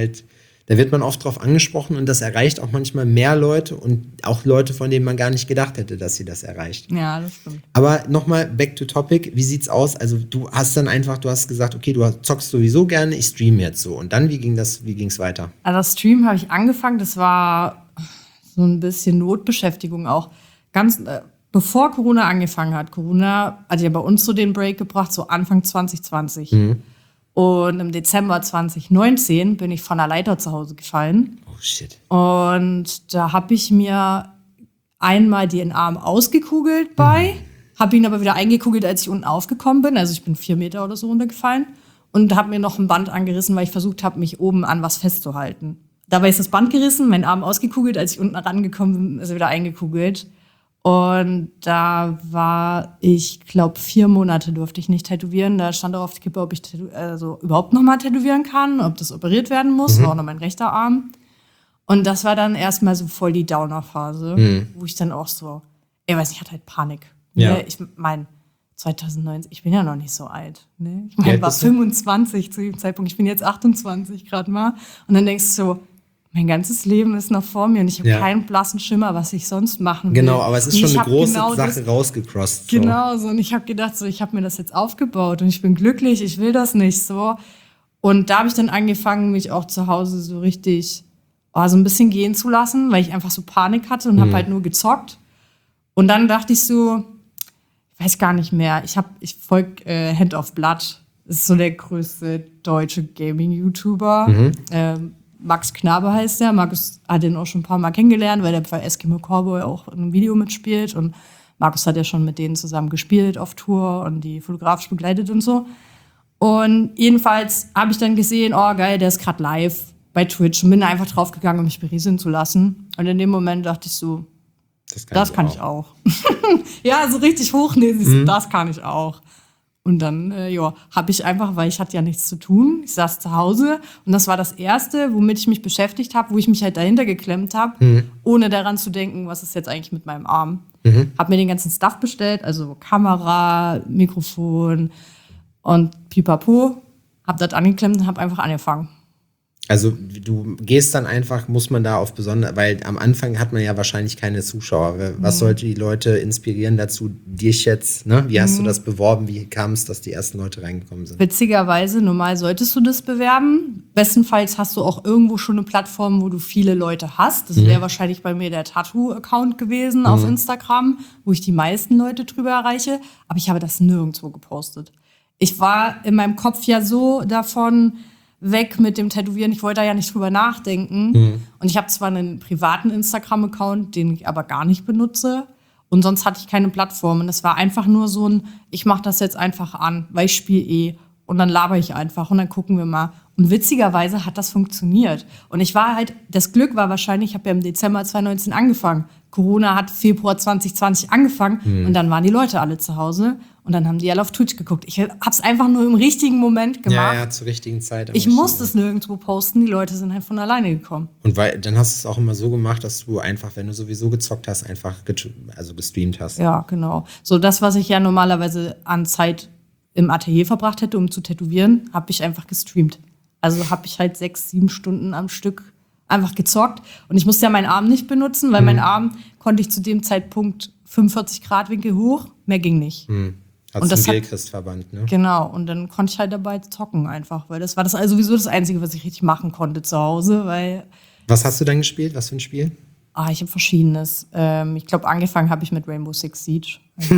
Da wird man oft drauf angesprochen und das erreicht auch manchmal mehr Leute und auch Leute, von denen man gar nicht gedacht hätte, dass sie das erreicht. Ja, das stimmt. Aber nochmal back to topic, wie sieht's aus? Also du hast gesagt, okay, du zockst sowieso gerne, ich streame jetzt so. Und dann, wie ging's weiter? Also das Stream habe ich angefangen, das war so ein bisschen Notbeschäftigung auch. Ganz bevor Corona angefangen hat. Corona hat ja bei uns so den Break gebracht, so Anfang 2020. Und im Dezember 2019 bin ich von der Leiter zu Hause gefallen. Oh shit. Und da habe ich mir einmal den Arm ausgekugelt habe ihn aber wieder eingekugelt, als ich unten aufgekommen bin. Also ich bin 4 Meter oder so runtergefallen und habe mir noch ein Band angerissen, weil ich versucht habe, mich oben an was festzuhalten. Dabei ist das Band gerissen, mein Arm ausgekugelt. Als ich unten rangekommen bin, ist er wieder eingekugelt. Und da war ich glaube 4 Monate durfte ich nicht tätowieren. Da stand auch auf der Kippe, ob ich überhaupt noch mal tätowieren kann, ob das operiert werden muss, war auch noch mein rechter Arm. Und das war dann erstmal so voll die Downer-Phase, wo ich dann auch so, ich weiß nicht, ich hatte halt Panik. Ja. Ne? Ich meine, 2019, ich bin ja noch nicht so alt. Ne? Ich meine, alt ich war bist du? 25 zu dem Zeitpunkt, ich bin jetzt 28 gerade mal. Und dann denkst du so, mein ganzes Leben ist noch vor mir und ich habe keinen blassen Schimmer, was ich sonst machen will. Genau, aber es ist Und schon ich eine hab große genau Sache rausgecrossed. So. Genau so. Und ich habe gedacht, so, ich habe mir das jetzt aufgebaut und ich bin glücklich, ich will das nicht so. Und da habe ich dann angefangen, mich auch zu Hause so richtig so ein bisschen gehen zu lassen, weil ich einfach so Panik hatte und habe halt nur gezockt. Und dann dachte ich so, ich weiß gar nicht mehr, ich folge Hand of Blood. Das ist so der größte deutsche Gaming-YouTuber. Max Knabe heißt der. Markus hat den auch schon ein paar Mal kennengelernt, weil der bei Eskimo Cowboy auch in einem Video mitspielt. Und Markus hat ja schon mit denen zusammen gespielt auf Tour und die fotografisch begleitet und so. Und jedenfalls habe ich dann gesehen, oh geil, der ist gerade live bei Twitch und bin da einfach draufgegangen, um mich berieseln zu lassen. Und in dem Moment dachte ich so, das kann ich auch. Ja, so richtig hochnäsig, das kann ich auch. Und dann, habe ich einfach, weil ich hatte ja nichts zu tun, ich saß zu Hause und das war das Erste, womit ich mich beschäftigt habe, wo ich mich halt dahinter geklemmt habe, ohne daran zu denken, was ist jetzt eigentlich mit meinem Arm. Hab mir den ganzen Stuff bestellt, also Kamera, Mikrofon und pipapo, hab das angeklemmt und hab einfach angefangen. Also du gehst dann einfach, muss man da auf besonders, weil am Anfang hat man ja wahrscheinlich keine Zuschauer. Was sollte die Leute inspirieren dazu, dich jetzt, ne? Wie hast du das beworben? Wie kam es, dass die ersten Leute reingekommen sind? Witzigerweise, normal solltest du das bewerben. Bestenfalls hast du auch irgendwo schon eine Plattform, wo du viele Leute hast. Das wäre wahrscheinlich bei mir der Tattoo-Account gewesen auf Instagram, wo ich die meisten Leute drüber erreiche. Aber ich habe das nirgendwo gepostet. Ich war in meinem Kopf ja so davon weg mit dem Tätowieren. Ich wollte da ja nicht drüber nachdenken. Und ich habe zwar einen privaten Instagram-Account, den ich aber gar nicht benutze. Und sonst hatte ich keine Plattform. Und es war einfach nur so ein, ich mache das jetzt einfach an, weil ich spiele Und dann laber ich einfach und dann gucken wir mal. Und witzigerweise hat das funktioniert. Und ich war halt, das Glück war wahrscheinlich, ich habe ja im Dezember 2019 angefangen. Corona hat Februar 2020 angefangen und dann waren die Leute alle zu Hause und dann haben die alle auf Twitch geguckt. Ich hab's einfach nur im richtigen Moment gemacht. Ja, zur richtigen Zeit. Ich musste es nirgendwo posten, die Leute sind halt von alleine gekommen. Und dann hast du es auch immer so gemacht, dass du einfach, wenn du sowieso gezockt hast, einfach gestreamt hast. Ja, genau. So das, was ich ja normalerweise an Zeit im Atelier verbracht hätte, um zu tätowieren, habe ich einfach gestreamt. Also habe ich halt 6-7 Stunden am Stück einfach gezockt. Und ich musste ja meinen Arm nicht benutzen, weil mein Arm konnte ich zu dem Zeitpunkt 45 Grad Winkel hoch, mehr ging nicht. Hast du einen Gelchrist-Verband, ne? Genau, und dann konnte ich halt dabei zocken einfach, weil das war das also sowieso das Einzige, was ich richtig machen konnte zu Hause, weil... Was hast du dann gespielt? Was für ein Spiel? Ich habe Verschiedenes. Ich glaube, angefangen habe ich mit Rainbow Six Siege. Also,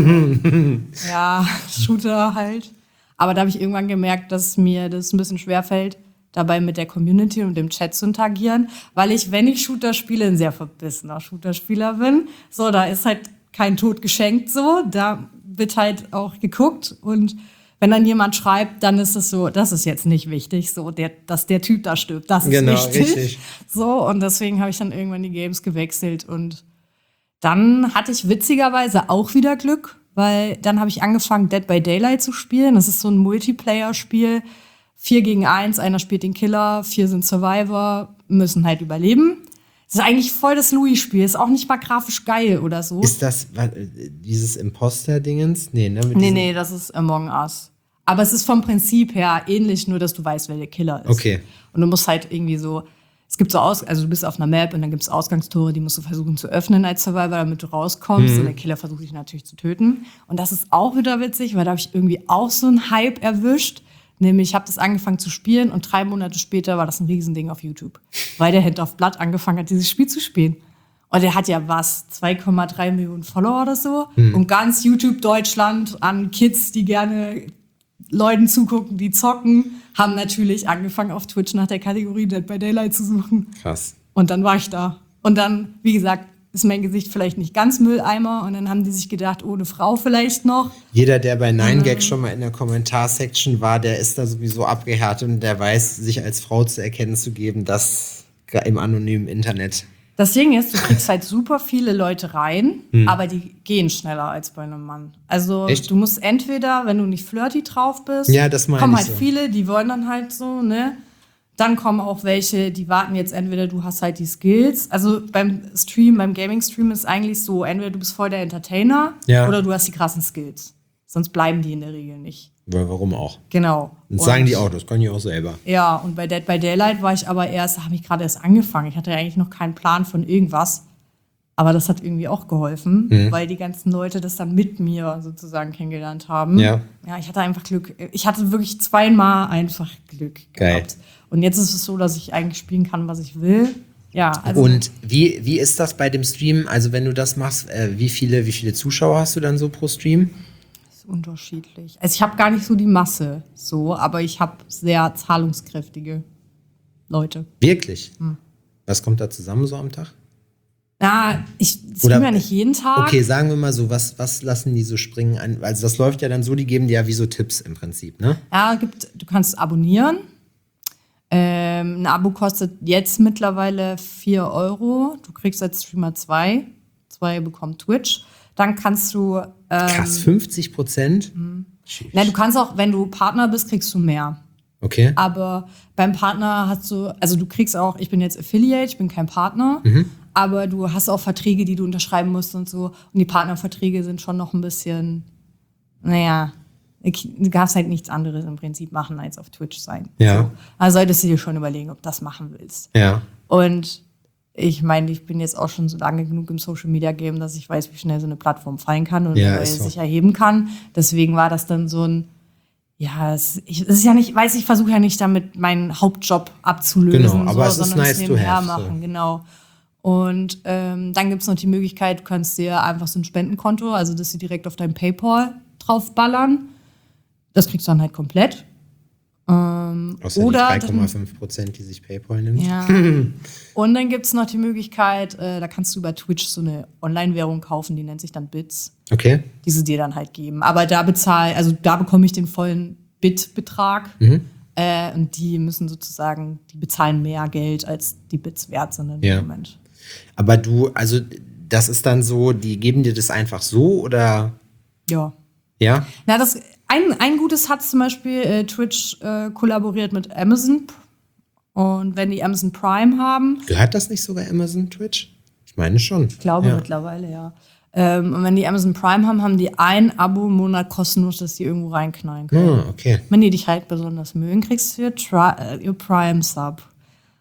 ja, Shooter halt. Aber da habe ich irgendwann gemerkt, dass mir das ein bisschen schwerfällt, dabei mit der Community und dem Chat zu interagieren, weil ich, wenn ich Shooter spiele, ein sehr verbissener Shooter-Spieler bin. So, da ist halt kein Tod geschenkt so, da wird halt auch geguckt und wenn dann jemand schreibt, dann ist es so, das ist jetzt nicht wichtig, so dass der Typ da stirbt, das ist wichtig. Richtig. So, und deswegen habe ich dann irgendwann die Games gewechselt und dann hatte ich witzigerweise auch wieder Glück, weil dann habe ich angefangen, Dead by Daylight zu spielen. Das ist so ein Multiplayer-Spiel, 4 gegen 1, einer spielt den Killer, 4 sind Survivor, müssen halt überleben. Das ist eigentlich voll das Louis-Spiel, ist auch nicht mal grafisch geil oder so. Ist das dieses Imposter-Dingens? Nee, ne? Nee, das ist Among Us. Aber es ist vom Prinzip her ähnlich, nur dass du weißt, wer der Killer ist. Okay. Und du musst halt irgendwie so, es gibt so also du bist auf einer Map und dann gibt es Ausgangstore, die musst du versuchen zu öffnen als Survivor, damit du rauskommst. Und der Killer versucht dich natürlich zu töten. Und das ist auch wieder witzig, weil da habe ich irgendwie auch so einen Hype erwischt. Nämlich, ich habe das angefangen zu spielen und 3 Monate später war das ein Riesending auf YouTube. Weil der Hand of Blood angefangen hat, dieses Spiel zu spielen. Und der hat ja 2,3 Millionen Follower oder so. Und ganz YouTube Deutschland an Kids, die gerne Leuten zugucken, die zocken, haben natürlich angefangen auf Twitch nach der Kategorie Dead by Daylight zu suchen. Krass. Und dann war ich da. Und dann, wie gesagt, ist mein Gesicht vielleicht nicht ganz Mülleimer. Und dann haben die sich gedacht, oh, eine Frau vielleicht noch. Jeder, der bei 9gag schon mal in der Kommentarsection war, der ist da sowieso abgehärtet und der weiß, sich als Frau zu erkennen zu geben, das im anonymen Internet. Das Ding ist, du kriegst halt super viele Leute rein, aber die gehen schneller als bei einem Mann. Also Echt? Du musst entweder, wenn du nicht flirty drauf bist, ja, das meine kommen ich halt so. viele, die wollen dann halt so, ne? Dann kommen auch welche, die warten jetzt entweder, du hast halt die Skills. Also beim Gaming-Stream ist eigentlich so, entweder du bist voll der Entertainer oder du hast die krassen Skills. Sonst bleiben die in der Regel nicht. Warum auch? Genau. Und sagen die auch, das kann ich auch selber. Ja, und bei Dead by Daylight war ich aber habe ich gerade erst angefangen. Ich hatte ja eigentlich noch keinen Plan von irgendwas. Aber das hat irgendwie auch geholfen, weil die ganzen Leute das dann mit mir sozusagen kennengelernt haben. Ja, ich hatte einfach Glück. Ich hatte wirklich 2-mal einfach Glück gehabt. Und jetzt ist es so, dass ich eigentlich spielen kann, was ich will. Ja, also und wie ist das bei dem Stream? Also wenn du das machst, wie viele Zuschauer hast du dann so pro Stream? Das ist unterschiedlich. Also ich habe gar nicht so die Masse, aber ich habe sehr zahlungskräftige Leute. Wirklich? Was kommt da zusammen so am Tag? Ja, ich streame ja nicht jeden Tag. Okay, sagen wir mal so, was lassen die so springen? Also das läuft ja dann so, die geben dir ja wie so Tipps im Prinzip, ne? Ja, du kannst abonnieren. Ein Abo kostet jetzt mittlerweile 4 €. Du kriegst als Streamer 2 bekommt Twitch. Dann kannst du... Krass, 50%? Na, du kannst auch, wenn du Partner bist, kriegst du mehr. Okay. Aber beim Partner hast du, also du kriegst auch, ich bin jetzt Affiliate, ich bin kein Partner, aber du hast auch Verträge, die du unterschreiben musst und so. Und die Partnerverträge sind schon noch ein bisschen, du darfst halt nichts anderes im Prinzip machen, als auf Twitch sein. Ja. So. Also solltest du dir schon überlegen, ob du das machen willst. Ja. Und ich meine, ich bin jetzt auch schon so lange genug im Social-Media-Game, dass ich weiß, wie schnell so eine Plattform fallen kann und sich erheben kann. Deswegen war das dann so ein, es ist ja nicht, ich versuche ja nicht damit meinen Hauptjob abzulösen, genau, aber es ist sondern nice es to nebenher have, machen, so. genau. Und dann gibt es noch die Möglichkeit, du kannst dir einfach so ein Spendenkonto, also dass sie direkt auf dein PayPal draufballern. Das kriegst du dann halt komplett. Außer oder die 3,5%, die sich PayPal nimmt. Ja. Und dann gibt es noch die Möglichkeit, da kannst du über Twitch so eine Online-Währung kaufen, die nennt sich dann Bits. Okay. Die sie dir dann halt geben. Aber da bekomme ich den vollen Bit-Betrag. Und die müssen sozusagen, die bezahlen mehr Geld, als die Bits wert sind in dem Moment. Aber das ist dann so, die geben dir das einfach so oder? Ja. Ja? Na, ein Gutes hat zum Beispiel, Twitch kollaboriert mit Amazon. Und wenn die Amazon Prime haben. Gehört das nicht sogar Amazon Twitch? Ich meine schon. Ich glaube mittlerweile, ja. Und wenn die Amazon Prime haben, haben die ein Abo im Monat kostenlos, dass die irgendwo reinknallen können. Okay. Wenn die dich halt besonders mögen, kriegst du ihr Prime-Sub.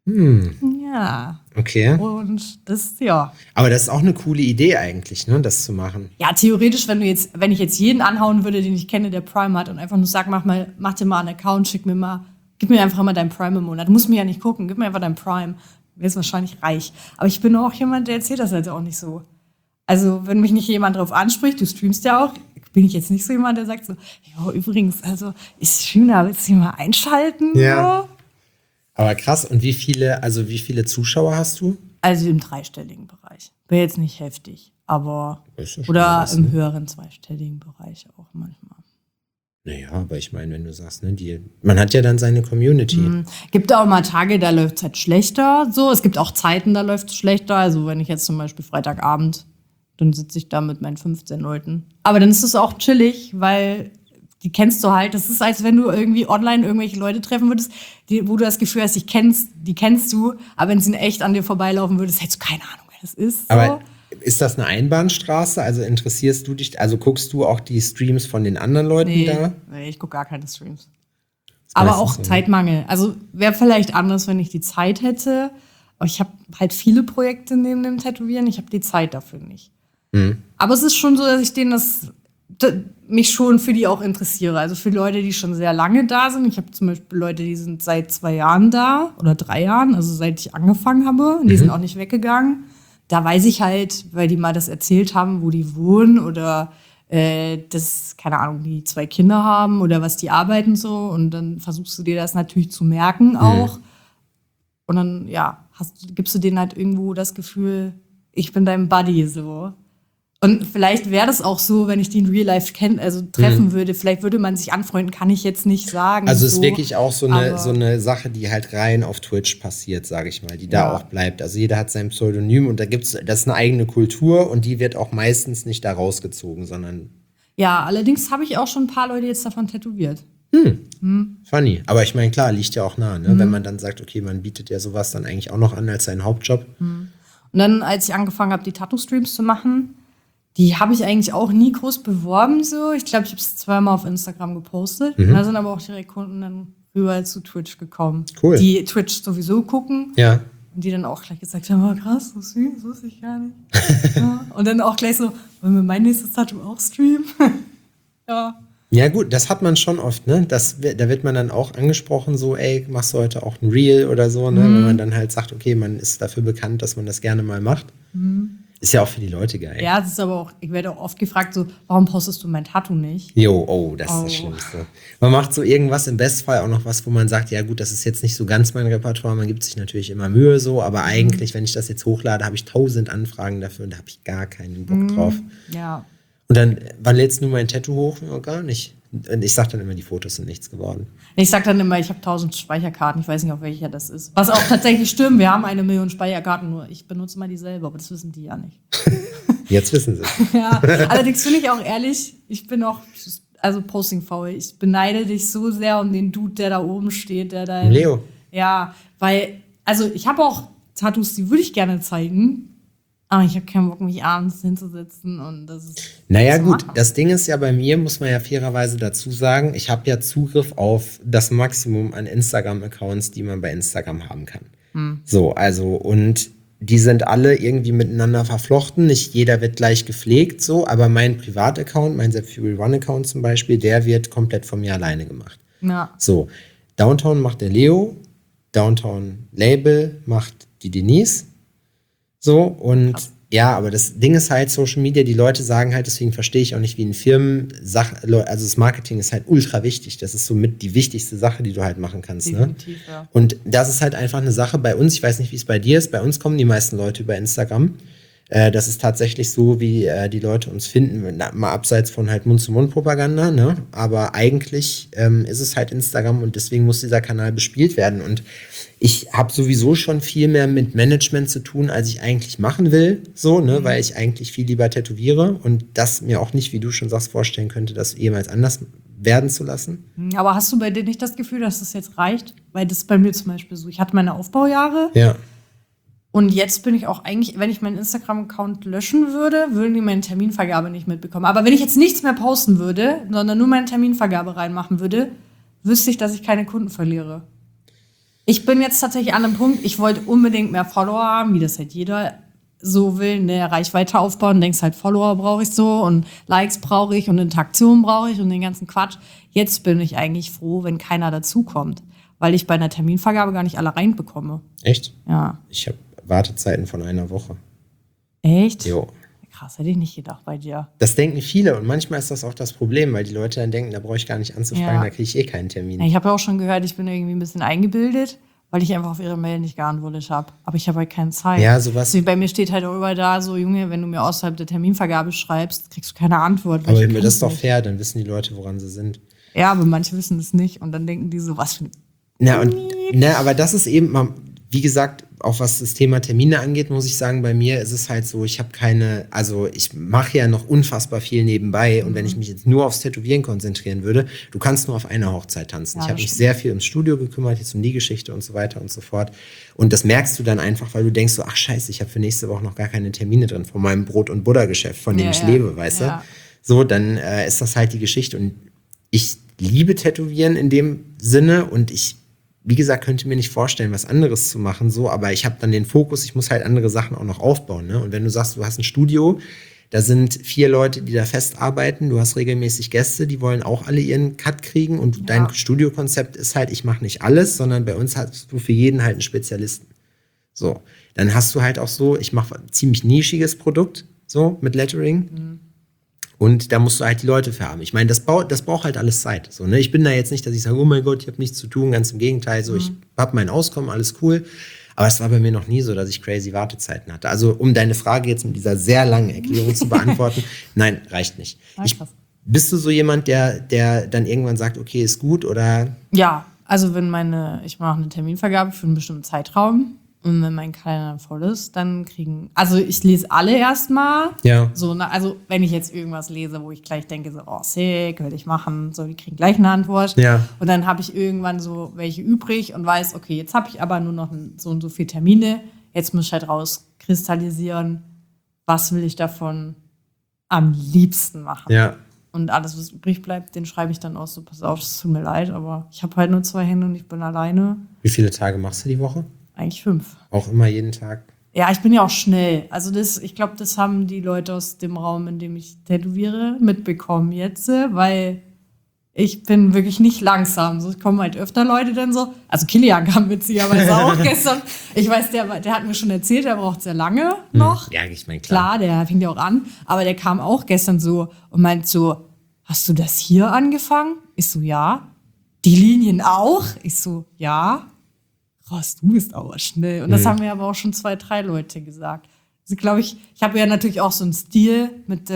Ja. Okay. Und das, ja. Aber das ist auch eine coole Idee eigentlich, ne, das zu machen. Ja, theoretisch, wenn ich jetzt jeden anhauen würde, den ich kenne, der Prime hat und einfach nur sag, mach dir mal einen Account, gib mir einfach mal dein Prime im Monat. Du musst mir ja nicht gucken, gib mir einfach dein Prime. Du wirst wahrscheinlich reich. Aber ich bin auch jemand, der erzählt das halt auch nicht so. Also, wenn mich nicht jemand drauf anspricht, du streamst ja auch, bin ich jetzt nicht so jemand, der sagt so, ja, übrigens, also, ich streame da, willst du mal einschalten? Ja. So? Aber krass, und wie viele Zuschauer hast du? Also im dreistelligen Bereich. Wäre jetzt nicht heftig, aber Das ist ja schon oder was, im ne? höheren zweistelligen Bereich auch manchmal. Naja, aber ich meine, wenn du sagst, ne, man hat ja dann seine Community. Gibt auch mal Tage, da läuft es halt schlechter. So, es gibt auch Zeiten, da läuft es schlechter. Also wenn ich jetzt zum Beispiel Freitagabend, dann sitze ich da mit meinen 15 Leuten. Aber dann ist es auch chillig, weil die kennst du halt. Das ist, als wenn du irgendwie online irgendwelche Leute treffen würdest, wo du das Gefühl hast, die kennst du. Aber wenn sie in echt an dir vorbeilaufen würdest, hättest du keine Ahnung, wer das ist. So. Aber ist das eine Einbahnstraße? Also interessierst du dich, also guckst du auch die Streams von den anderen Leuten da? Nee, ich gucke gar keine Streams. ist Aber meistens auch so, ne? Zeitmangel. Also wäre vielleicht anders, wenn ich die Zeit hätte. Aber ich habe halt viele Projekte neben dem Tätowieren. Ich habe die Zeit dafür nicht. Aber es ist schon so, dass ich mich schon für die auch interessiere. Also für Leute, die schon sehr lange da sind. Ich habe zum Beispiel Leute, die sind seit 2 Jahren da oder 3 Jahren, also seit ich angefangen habe. Und die sind auch nicht weggegangen. Da weiß ich halt, weil die mal das erzählt haben, wo die wohnen oder keine Ahnung, die 2 Kinder haben oder was die arbeiten so. Und dann versuchst du dir das natürlich zu merken auch. Und dann, ja, gibst du denen halt irgendwo das Gefühl, ich bin dein Buddy so. Und vielleicht wäre das auch so, wenn ich die in Real Life treffen würde. Vielleicht würde man sich anfreunden, kann ich jetzt nicht sagen. Also es so. ist wirklich auch so eine Sache, die halt rein auf Twitch passiert, sage ich mal, die da auch bleibt. Also jeder hat sein Pseudonym und das ist eine eigene Kultur und die wird auch meistens nicht da rausgezogen, sondern... Ja, allerdings habe ich auch schon ein paar Leute jetzt davon tätowiert. Funny. Aber ich meine, klar, liegt ja auch nah, ne? Wenn man dann sagt, okay, man bietet ja sowas dann eigentlich auch noch an als seinen Hauptjob. Und dann, als ich angefangen habe, die Tattoo-Streams zu machen, die habe ich eigentlich auch nie groß beworben. So. Ich glaube, ich habe es 2-mal auf Instagram gepostet. Da sind aber auch direkt Kunden dann rüber zu Twitch gekommen. Cool. Die Twitch sowieso gucken. Ja. Und die dann auch gleich gesagt haben, oh, krass, so süß, wusste ich gar nicht. Ja. Und dann auch gleich so, wollen wir mein nächstes Tattoo auch streamen? Ja. Ja gut, das hat man schon oft, ne? Da wird man dann auch angesprochen, so, ey, machst du heute auch ein Reel oder so, ne? Wenn man dann halt sagt, okay, man ist dafür bekannt, dass man das gerne mal macht. Ist ja auch für die Leute geil. Ja, es ist aber auch, ich werde auch oft gefragt, so, warum postest du mein Tattoo nicht? Jo, oh, das ist das Schlimmste. Man macht so irgendwas, im Bestfall auch noch was, wo man sagt, ja gut, das ist jetzt nicht so ganz mein Repertoire, man gibt sich natürlich immer Mühe so, aber eigentlich, wenn ich das jetzt hochlade, habe ich 1000 Anfragen dafür und da habe ich gar keinen Bock drauf. Ja. Und dann, wann lädst du mein Tattoo hoch? Ja, gar nicht. Und ich sag dann immer, die Fotos sind nichts geworden. Ich sag dann immer, ich habe 1000 Speicherkarten, ich weiß nicht, auf welcher das ist. Was auch tatsächlich stimmt, wir haben 1 Million Speicherkarten, nur ich benutze mal dieselbe, aber das wissen die ja nicht. Jetzt wissen sie. Ja, allerdings finde ich auch ehrlich, ich bin auch, also posting-faul, ich beneide dich so sehr um den Dude, der da oben steht, der da... Leo. Ja, weil, also ich habe auch Tattoos, die würde ich gerne zeigen, aber ich habe keinen Bock, mich abends hinzusetzen und das ist... Naja zu gut, machen. das Ding ist ja bei mir, muss man ja fairerweise dazu sagen, ich habe ja Zugriff auf das Maximum an Instagram-Accounts, die man bei Instagram haben kann. So, also und die sind alle irgendwie miteinander verflochten. Nicht jeder wird gleich gepflegt, so, aber mein Privataccount, mein Sepp Fury One-Account zum Beispiel, der wird komplett von mir alleine gemacht. Ja. So, Downtown macht der Leo, Downtown Label macht die Denise. So, und ja, aber das Ding ist halt Social Media, die Leute sagen halt, deswegen verstehe ich auch nicht, wie in Firmen, also das Marketing ist halt ultra wichtig. Das ist somit die wichtigste Sache, die du halt machen kannst. Definitiv, Ne? ja. Und das ist halt einfach eine Sache bei uns, ich weiß nicht, wie es bei dir ist, bei uns kommen die meisten Leute über Instagram. Das ist tatsächlich so, wie die Leute uns finden, mal abseits von halt Mund-zu-Mund-Propaganda, ne? Aber eigentlich ist es halt Instagram und deswegen muss dieser Kanal bespielt werden. Und ich habe sowieso schon viel mehr mit Management zu tun, als ich eigentlich machen will, so, ne? Weil ich eigentlich viel lieber tätowiere und das mir auch nicht, wie du schon sagst, vorstellen könnte, das jemals anders werden zu lassen. Aber hast du bei dir nicht das Gefühl, dass das jetzt reicht? Weil das ist bei mir zum Beispiel so. Ich hatte meine Aufbaujahre. Ja. Und jetzt bin ich auch eigentlich, wenn ich meinen Instagram-Account löschen würde, würden die meine Terminvergabe nicht mitbekommen. Aber wenn ich jetzt nichts mehr posten würde, sondern nur meine Terminvergabe reinmachen würde, wüsste ich, dass ich keine Kunden verliere. Ich bin jetzt tatsächlich an einem Punkt, ich wollte unbedingt mehr Follower haben, wie das halt jeder so will, ne, Reichweite aufbauen, denkst halt, Follower brauche ich so und Likes brauche ich und Interaktion brauche ich und den ganzen Quatsch. Jetzt bin ich eigentlich froh, wenn keiner dazukommt, weil ich bei einer Terminvergabe gar nicht alle reinbekomme. Echt? Ja. Ich habe Wartezeiten von einer Woche. Echt? Jo. Krass, hätte ich nicht gedacht bei dir. Das denken viele und manchmal ist das auch das Problem, weil die Leute dann denken, da brauche ich gar nicht anzufragen, da kriege ich keinen Termin. Ja, ich habe ja auch schon gehört, ich bin irgendwie ein bisschen eingebildet, weil ich einfach auf ihre Mail nicht geantwortet habe. Aber ich habe halt keine Zeit. Ja, sowas. Also bei mir steht halt auch überall da, so Junge, wenn du mir außerhalb der Terminvergabe schreibst, kriegst du keine Antwort. Aber das ist doch fair, dann wissen die Leute, woran sie sind. Ja, aber manche wissen es nicht und dann denken die so, was für aber das ist eben, wie gesagt, auch was das Thema Termine angeht, muss ich sagen, bei mir ist es halt so, ich mache ja noch unfassbar viel nebenbei und wenn ich mich jetzt nur aufs Tätowieren konzentrieren würde, du kannst nur auf einer Hochzeit tanzen. Ja, ich habe mich sehr viel ums Studio gekümmert, jetzt um die Geschichte und so weiter und so fort. Und das merkst du dann einfach, weil du denkst so, ach scheiße, ich habe für nächste Woche noch gar keine Termine drin von meinem Brot- und Buttergeschäft, von dem ich lebe, weißt du? So, dann ist das halt die Geschichte und ich liebe Tätowieren in dem Sinne und ich, wie gesagt, könnte mir nicht vorstellen, was anderes zu machen, so, aber ich habe dann den Fokus, ich muss halt andere Sachen auch noch aufbauen, ne? Und wenn du sagst, du hast ein Studio, da sind 4 Leute, die da fest arbeiten, du hast regelmäßig Gäste, die wollen auch alle ihren Cut kriegen und dein Studiokonzept ist halt, ich mache nicht alles, sondern bei uns hast du für jeden halt einen Spezialisten. So, dann hast du halt auch so, ich mache ein ziemlich nischiges Produkt, so, mit Lettering. Und da musst du halt die Leute für haben. Ich meine, das braucht halt alles Zeit. So, ne? Ich bin da jetzt nicht, dass ich sage, oh mein Gott, ich habe nichts zu tun. Ganz im Gegenteil, so, ich habe mein Auskommen, alles cool. Aber es war bei mir noch nie so, dass ich crazy Wartezeiten hatte. Also, um deine Frage jetzt mit dieser sehr langen Erklärung zu beantworten, nein, reicht nicht. Bist du so jemand, der dann irgendwann sagt, okay, ist gut oder? Ja, also ich mache eine Terminvergabe für einen bestimmten Zeitraum. Und wenn mein Kalender voll ist, dann ich lese alle erstmal. Ja. So, also wenn ich jetzt irgendwas lese, wo ich gleich denke, so, oh, sick, will ich machen, so, die kriegen gleich eine Antwort. Ja. Und dann habe ich irgendwann so welche übrig und weiß, okay, jetzt habe ich aber nur noch so und so viele Termine. Jetzt muss ich halt rauskristallisieren, was will ich davon am liebsten machen. Ja. Und alles, was übrig bleibt, den schreibe ich dann aus, so, pass auf, es tut mir leid, aber ich habe halt nur 2 Hände und ich bin alleine. Wie viele Tage machst du die Woche? Eigentlich 5. Auch immer jeden Tag? Ja, ich bin ja auch schnell. Also ich glaube, das haben die Leute aus dem Raum, in dem ich tätowiere, mitbekommen jetzt, weil ich bin wirklich nicht langsam. So, es kommen halt öfter Leute dann so. Also Kilian kam witzigerweise auch gestern. Ich weiß, der hat mir schon erzählt, der braucht sehr lange noch. Ja, ich meine, klar, der fing ja auch an. Aber der kam auch gestern so und meint so, hast du das hier angefangen? Ich so, ja. Die Linien auch? Ich so, ja. Krass, du bist aber schnell. Und das haben mir aber auch schon 2, 3 Leute gesagt. Also glaube ich habe ja natürlich auch so einen Stil mit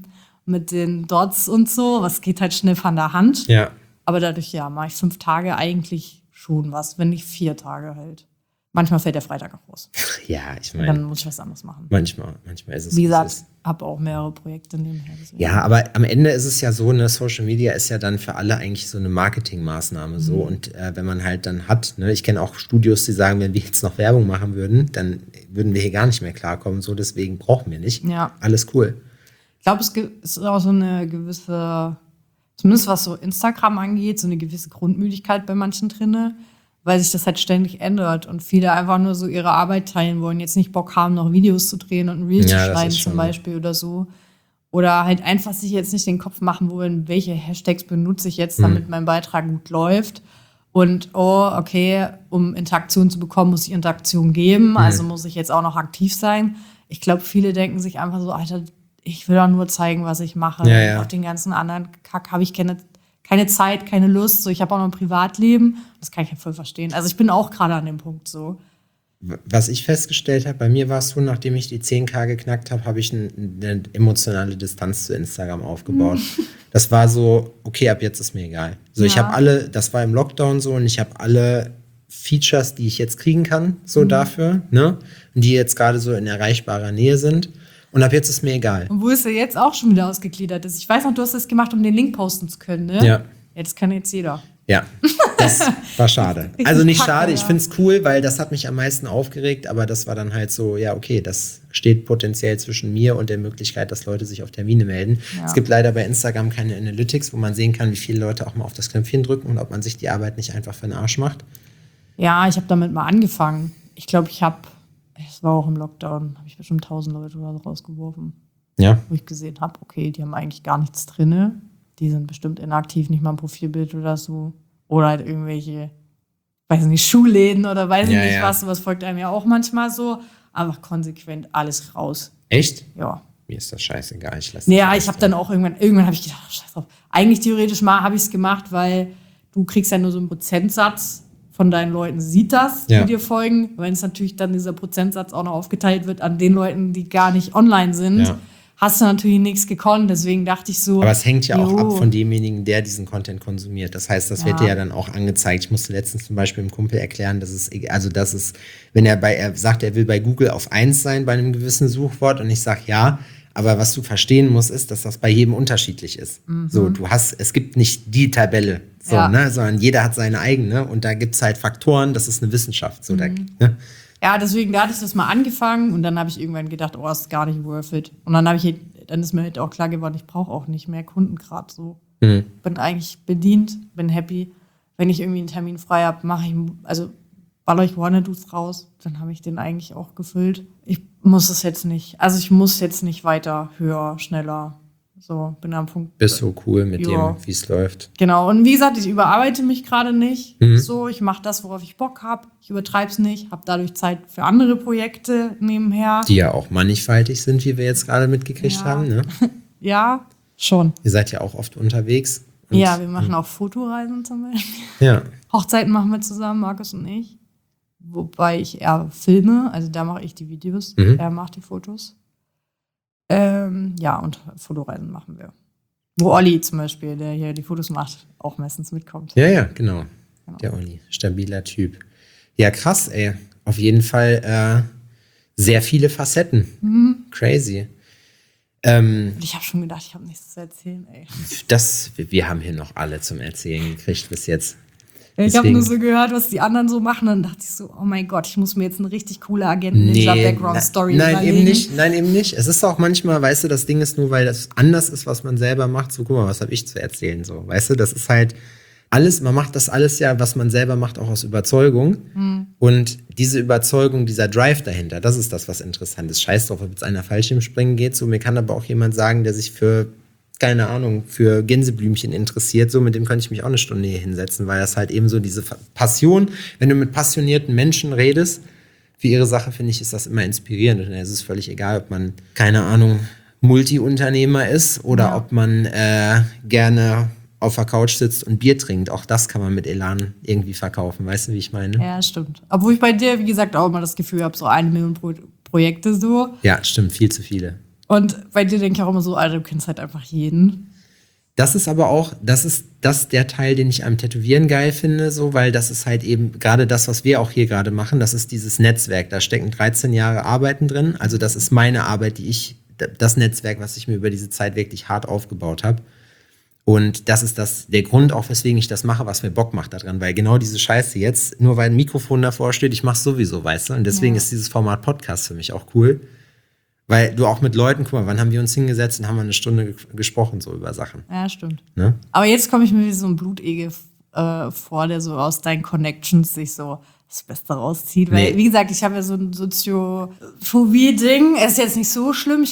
den Dots und so. Was geht halt schnell von der Hand. Ja. Aber dadurch, mache ich 5 Tage eigentlich schon was, wenn nicht 4 Tage halt. Manchmal fällt der Freitag auch raus. Ja, ich meine. Dann muss ich was anderes machen. Manchmal ist es. Wie gesagt, habe auch mehrere Projekte nebenher. Deswegen. Ja, aber am Ende ist es ja so, ne, Social Media ist ja dann für alle eigentlich so eine Marketingmaßnahme so. Und wenn man halt dann hat, ne, ich kenne auch Studios, die sagen, wenn wir jetzt noch Werbung machen würden, dann würden wir hier gar nicht mehr klarkommen. So, deswegen brauchen wir nicht. Ja. Alles cool. Ich glaube, es ist auch so eine gewisse, zumindest was so Instagram angeht, so eine gewisse Grundmüdigkeit bei manchen drinne, weil sich das halt ständig ändert und viele einfach nur so ihre Arbeit teilen wollen, jetzt nicht Bock haben, noch Videos zu drehen und ein Reel zu schneiden zum Beispiel oder so. Oder halt einfach sich jetzt nicht den Kopf machen wollen, welche Hashtags benutze ich jetzt, damit mein Beitrag gut läuft. Und, okay, um Interaktion zu bekommen, muss ich Interaktion geben, also muss ich jetzt auch noch aktiv sein. Ich glaube, viele denken sich einfach so, Alter, ich will doch nur zeigen, was ich mache. Ja. Auf den ganzen anderen Kack habe ich keine Zeit, keine Lust. So, ich habe auch noch ein Privatleben. Das kann ich ja voll verstehen. Also ich bin auch gerade an dem Punkt so. Was ich festgestellt habe, bei mir war es so, nachdem ich die 10.000 geknackt habe, habe ich eine emotionale Distanz zu Instagram aufgebaut. Das war so, okay, ab jetzt ist mir egal. So, ich habe das war im Lockdown so und ich habe alle Features, die ich jetzt kriegen kann, so dafür, ne? Und die jetzt gerade so in erreichbarer Nähe sind. Und ab jetzt ist mir egal. Und wo es ja jetzt auch schon wieder ausgegliedert ist. Ich weiß noch, du hast das gemacht, um den Link posten zu können, ne? Ja. Das kann jetzt jeder. Ja, das war schade. Also nicht schade, ich ja. finde es cool, weil das hat mich am meisten aufgeregt, aber das war dann halt so, ja, okay, das steht potenziell zwischen mir und der Möglichkeit, dass Leute sich auf Termine melden. Ja. Es gibt leider bei Instagram keine Analytics, wo man sehen kann, wie viele Leute auch mal auf das Knöpfchen drücken und ob man sich die Arbeit nicht einfach für den Arsch macht. Ja, ich habe damit mal angefangen. Ich glaube, es war auch im Lockdown, habe ich bestimmt 1000 Leute oder so rausgeworfen. Ja. Wo ich gesehen habe, okay, die haben eigentlich gar nichts drinne. Die sind bestimmt inaktiv, nicht mal ein Profilbild oder so. Oder halt irgendwelche, weiß nicht, Schuhläden oder weiß ich nicht was. Sowas folgt einem ja auch manchmal so. Einfach konsequent alles raus. Echt? Ja. Mir ist das scheißegal. Ich habe dann auch irgendwann habe ich gedacht, scheiß drauf. Eigentlich theoretisch mal habe ich es gemacht, weil du kriegst ja nur so einen Prozentsatz von deinen Leuten, sieht das, die dir folgen. Wenn es natürlich dann dieser Prozentsatz auch noch aufgeteilt wird an den Leuten, die gar nicht online sind, hast du natürlich nichts gekonnt. Deswegen dachte ich so. Aber es hängt ja auch ab von demjenigen, der diesen Content konsumiert. Das heißt, das wird dir ja dann auch angezeigt. Ich musste letztens zum Beispiel einem Kumpel erklären, dass es, wenn er sagt, er will bei Google auf 1 sein bei einem gewissen Suchwort und ich sage ja, aber was du verstehen musst, ist, dass das bei jedem unterschiedlich ist. So, es gibt nicht die Tabelle, sondern jeder hat seine eigene und da gibt es halt Faktoren, das ist eine Wissenschaft. So, Ja, deswegen, da hatte ich das mal angefangen und dann habe ich irgendwann gedacht, oh, ist gar nicht worth it. Und dann ist mir halt auch klar geworden, ich brauche auch nicht mehr Kunden gerade so. Bin eigentlich bedient, bin happy. Wenn ich irgendwie einen Termin frei habe, baller ich Wanna-Dos raus, dann habe ich den eigentlich auch gefüllt. Ich muss jetzt nicht weiter höher, schneller. So, bin am Punkt. Bist so cool mit dem, wie es läuft. Genau, und wie gesagt, ich überarbeite mich gerade nicht. So, ich mache das, worauf ich Bock habe. Ich übertreibe es nicht, habe dadurch Zeit für andere Projekte nebenher. Die ja auch mannigfaltig sind, wie wir jetzt gerade mitgekriegt haben, ne? Ja, schon. Ihr seid ja auch oft unterwegs. Ja, wir machen auch Fotoreisen zum Beispiel. Ja. Hochzeiten machen wir zusammen, Markus und ich. Wobei ich eher filme, also da mache ich die Videos, er macht die Fotos. Und Fotoreisen machen wir. Wo Olli zum Beispiel, der hier die Fotos macht, auch meistens mitkommt. Ja, genau. Der Olli, stabiler Typ. Ja, krass, ey. Auf jeden Fall sehr viele Facetten. Crazy. Ich habe schon gedacht, ich habe nichts zu erzählen, ey. Wir haben hier noch alle zum Erzählen gekriegt bis jetzt. Ich habe nur so gehört, was die anderen so machen, dann dachte ich so, oh mein Gott, ich muss mir jetzt eine richtig coole Agenten-Ninja-Background-Story überlegen. Nein, eben nicht. Es ist auch manchmal, weißt du, das Ding ist nur, weil das anders ist, was man selber macht, so, guck mal, was habe ich zu erzählen, so, weißt du, das ist halt alles, man macht das alles ja, was man selber macht, auch aus Überzeugung. Und diese Überzeugung, dieser Drive dahinter, das ist das, was interessant ist. Scheiß drauf, ob jetzt einer Fallschirmspringen geht, so, mir kann aber auch jemand sagen, der sich für Gänseblümchen interessiert, so mit dem könnte ich mich auch eine Stunde hier hinsetzen, weil das halt eben so diese Passion, wenn du mit passionierten Menschen redest, für ihre Sache, finde ich, ist das immer inspirierend. Und es ist völlig egal, ob man, Multi-Unternehmer ist oder ob man gerne auf der Couch sitzt und Bier trinkt. Auch das kann man mit Elan irgendwie verkaufen, weißt du, wie ich meine? Ja, stimmt. Obwohl ich bei dir, wie gesagt, auch immer das Gefühl habe, so 1 Million Projekte so. Ja, stimmt, viel zu viele. Und bei dir denke ich auch immer so, Alter, du kennst halt einfach jeden. Das ist aber auch, der Teil, den ich am Tätowieren geil finde, so, weil das ist halt eben gerade das, was wir auch hier gerade machen, das ist dieses Netzwerk. Da stecken 13 Jahre Arbeiten drin. Also das ist meine Arbeit, das Netzwerk, was ich mir über diese Zeit wirklich hart aufgebaut habe. Und das ist der Grund auch, weswegen ich das mache, was mir Bock macht daran. Weil genau diese Scheiße jetzt, nur weil ein Mikrofon davor steht, ich mach's sowieso, weißt du? Und deswegen ist dieses Format Podcast für mich auch cool. Weil du auch mit Leuten, guck mal, wann haben wir uns hingesetzt und haben wir eine Stunde gesprochen, so über Sachen. Ja, stimmt. Ne? Aber jetzt komme ich mir wie so ein Blutegel vor, der so aus deinen Connections sich so das Beste rauszieht. Weil, wie gesagt, ich habe ja so ein Soziophobie-Ding. Es ist jetzt nicht so schlimm.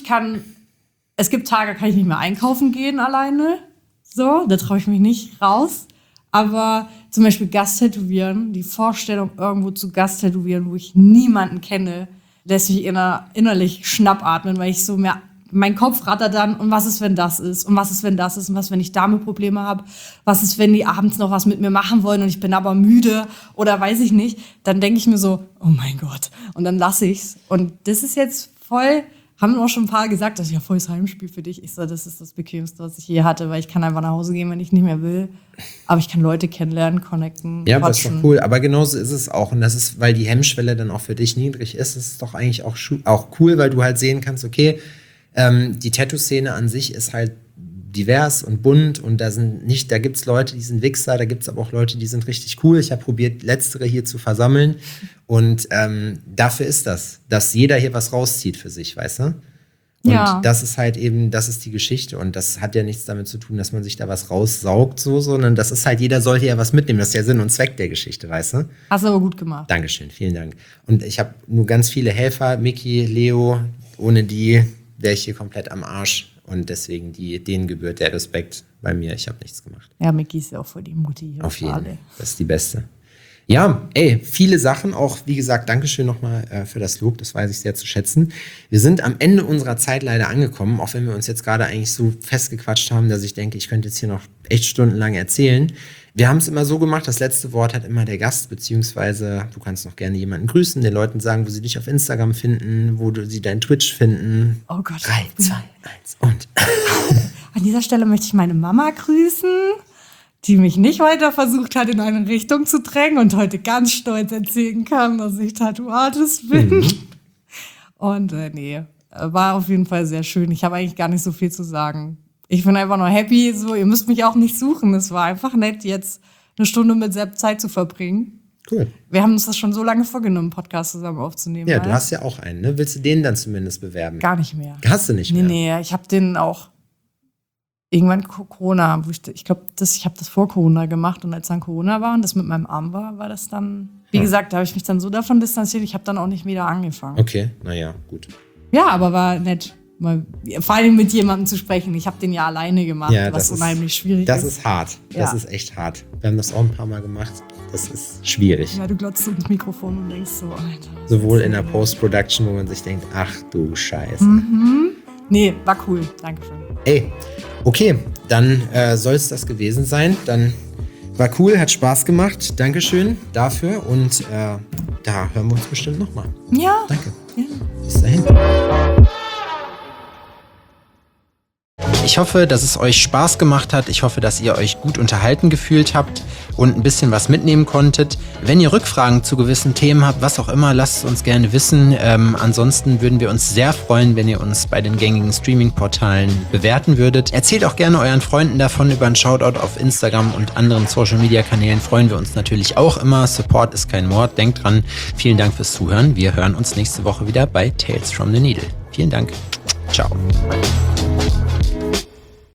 Es gibt Tage, da kann ich nicht mehr einkaufen gehen alleine. So, da traue ich mich nicht raus. Aber zum Beispiel Gasttätowieren, die Vorstellung, irgendwo zu Gasttätowieren, wo ich niemanden kenne, lässt mich innerlich schnappatmen, weil ich so mein Kopf rattert dann, und was ist, wenn das ist? Und was ist, wenn das ist? Und was, wenn ich damit Probleme habe? Was ist, wenn die abends noch was mit mir machen wollen und ich bin aber müde oder weiß ich nicht? Dann denke ich mir so, oh mein Gott. Und dann lasse ich's. Und das ist jetzt voll, haben auch schon ein paar gesagt, das ist ja voll das Heimspiel für dich. Ich so, das ist das Bequemste, was ich je hatte, weil ich kann einfach nach Hause gehen, wenn ich nicht mehr will. Aber ich kann Leute kennenlernen, connecten, ja, das ist doch cool. Aber genauso ist es auch. Und das ist, weil die Hemmschwelle dann auch für dich niedrig ist, das ist doch eigentlich auch cool, weil du halt sehen kannst, okay, die Tattoo-Szene an sich ist halt divers und bunt und da gibt's Leute, die sind Wichser, da gibt's aber auch Leute, die sind richtig cool. Ich habe probiert, letztere hier zu versammeln und dafür ist das, dass jeder hier was rauszieht für sich, weißt du? Und Ja. das ist halt eben, das ist die Geschichte. Und das hat ja nichts damit zu tun, dass man sich da was raussaugt, sondern das ist halt, jeder sollte ja was mitnehmen. Das ist der Sinn und Zweck der Geschichte, weißt du? Hast du aber gut gemacht. Dankeschön, vielen Dank. Und ich habe nur ganz viele Helfer, Miki, Leo, ohne die wäre ich hier komplett am Arsch. Und deswegen denen gebührt der Respekt bei mir. Ich habe nichts gemacht. Ja, Micky ist ja auch voll die Mutti hier. Auf jeden Fall. Fall. Das ist die Beste. Ja, viele Sachen. Auch, wie gesagt, Dankeschön nochmal für das Lob. Das weiß ich sehr zu schätzen. Wir sind am Ende unserer Zeit leider angekommen, auch wenn wir uns jetzt gerade eigentlich so festgequatscht haben, dass ich denke, ich könnte jetzt hier noch echt stundenlang erzählen. Wir haben es immer so gemacht, das letzte Wort hat immer der Gast, beziehungsweise du kannst noch gerne jemanden grüßen, den Leuten sagen, wo sie dich auf Instagram finden, wo sie dein Twitch finden. Oh Gott. 3, 2, 1 und... An dieser Stelle möchte ich meine Mama grüßen, die mich nicht weiter versucht hat, in eine Richtung zu drängen und heute ganz stolz erzählen kann, dass ich Tattoo-Artist bin. Und nee, war auf jeden Fall sehr schön. Ich habe eigentlich gar nicht so viel zu sagen. Ich bin einfach nur happy, so, ihr müsst mich auch nicht suchen. Es war einfach nett, jetzt eine Stunde mit Sepp Zeit zu verbringen. Cool. Wir haben uns das schon so lange vorgenommen, einen Podcast zusammen aufzunehmen. Ja, ne? du hast ja auch einen, ne? Willst du den dann zumindest bewerben? Gar nicht mehr. Hast du nicht mehr? Nee, ich habe den auch irgendwann Corona, ich glaube, ich habe das vor Corona gemacht und als dann Corona war und das mit meinem Arm war das dann, wie gesagt, da habe ich mich dann so davon distanziert, ich habe dann auch nicht wieder angefangen. Okay, naja, gut. Ja, aber war nett, mal, vor allem mit jemandem zu sprechen. Ich habe den ja alleine gemacht, Ja, was unheimlich schwierig Das ist. ist hart. Das Ja. ist echt hart. Wir haben das auch ein paar Mal gemacht. Das ist schwierig. Ja, du glotzt ins Mikrofon und denkst so, Alter. Sowohl in der Post-Production, wo man sich denkt, ach du Scheiße. Nee, war cool, Dankeschön. Ey, okay, dann soll es das gewesen sein. Dann war cool, hat Spaß gemacht. Dankeschön dafür und da hören wir uns bestimmt nochmal. Ja, Danke. ja. Bis dahin. Ich hoffe, dass es euch Spaß gemacht hat. Ich hoffe, dass ihr euch gut unterhalten gefühlt habt und ein bisschen was mitnehmen konntet. Wenn ihr Rückfragen zu gewissen Themen habt, was auch immer, lasst es uns gerne wissen. Ansonsten würden wir uns sehr freuen, wenn ihr uns bei den gängigen Streaming-Portalen bewerten würdet. Erzählt auch gerne euren Freunden davon. Über einen Shoutout auf Instagram und anderen Social-Media-Kanälen freuen wir uns natürlich auch immer. Support ist kein Mord. Denkt dran. Vielen Dank fürs Zuhören. Wir hören uns nächste Woche wieder bei Tales from the Needle. Vielen Dank. Ciao.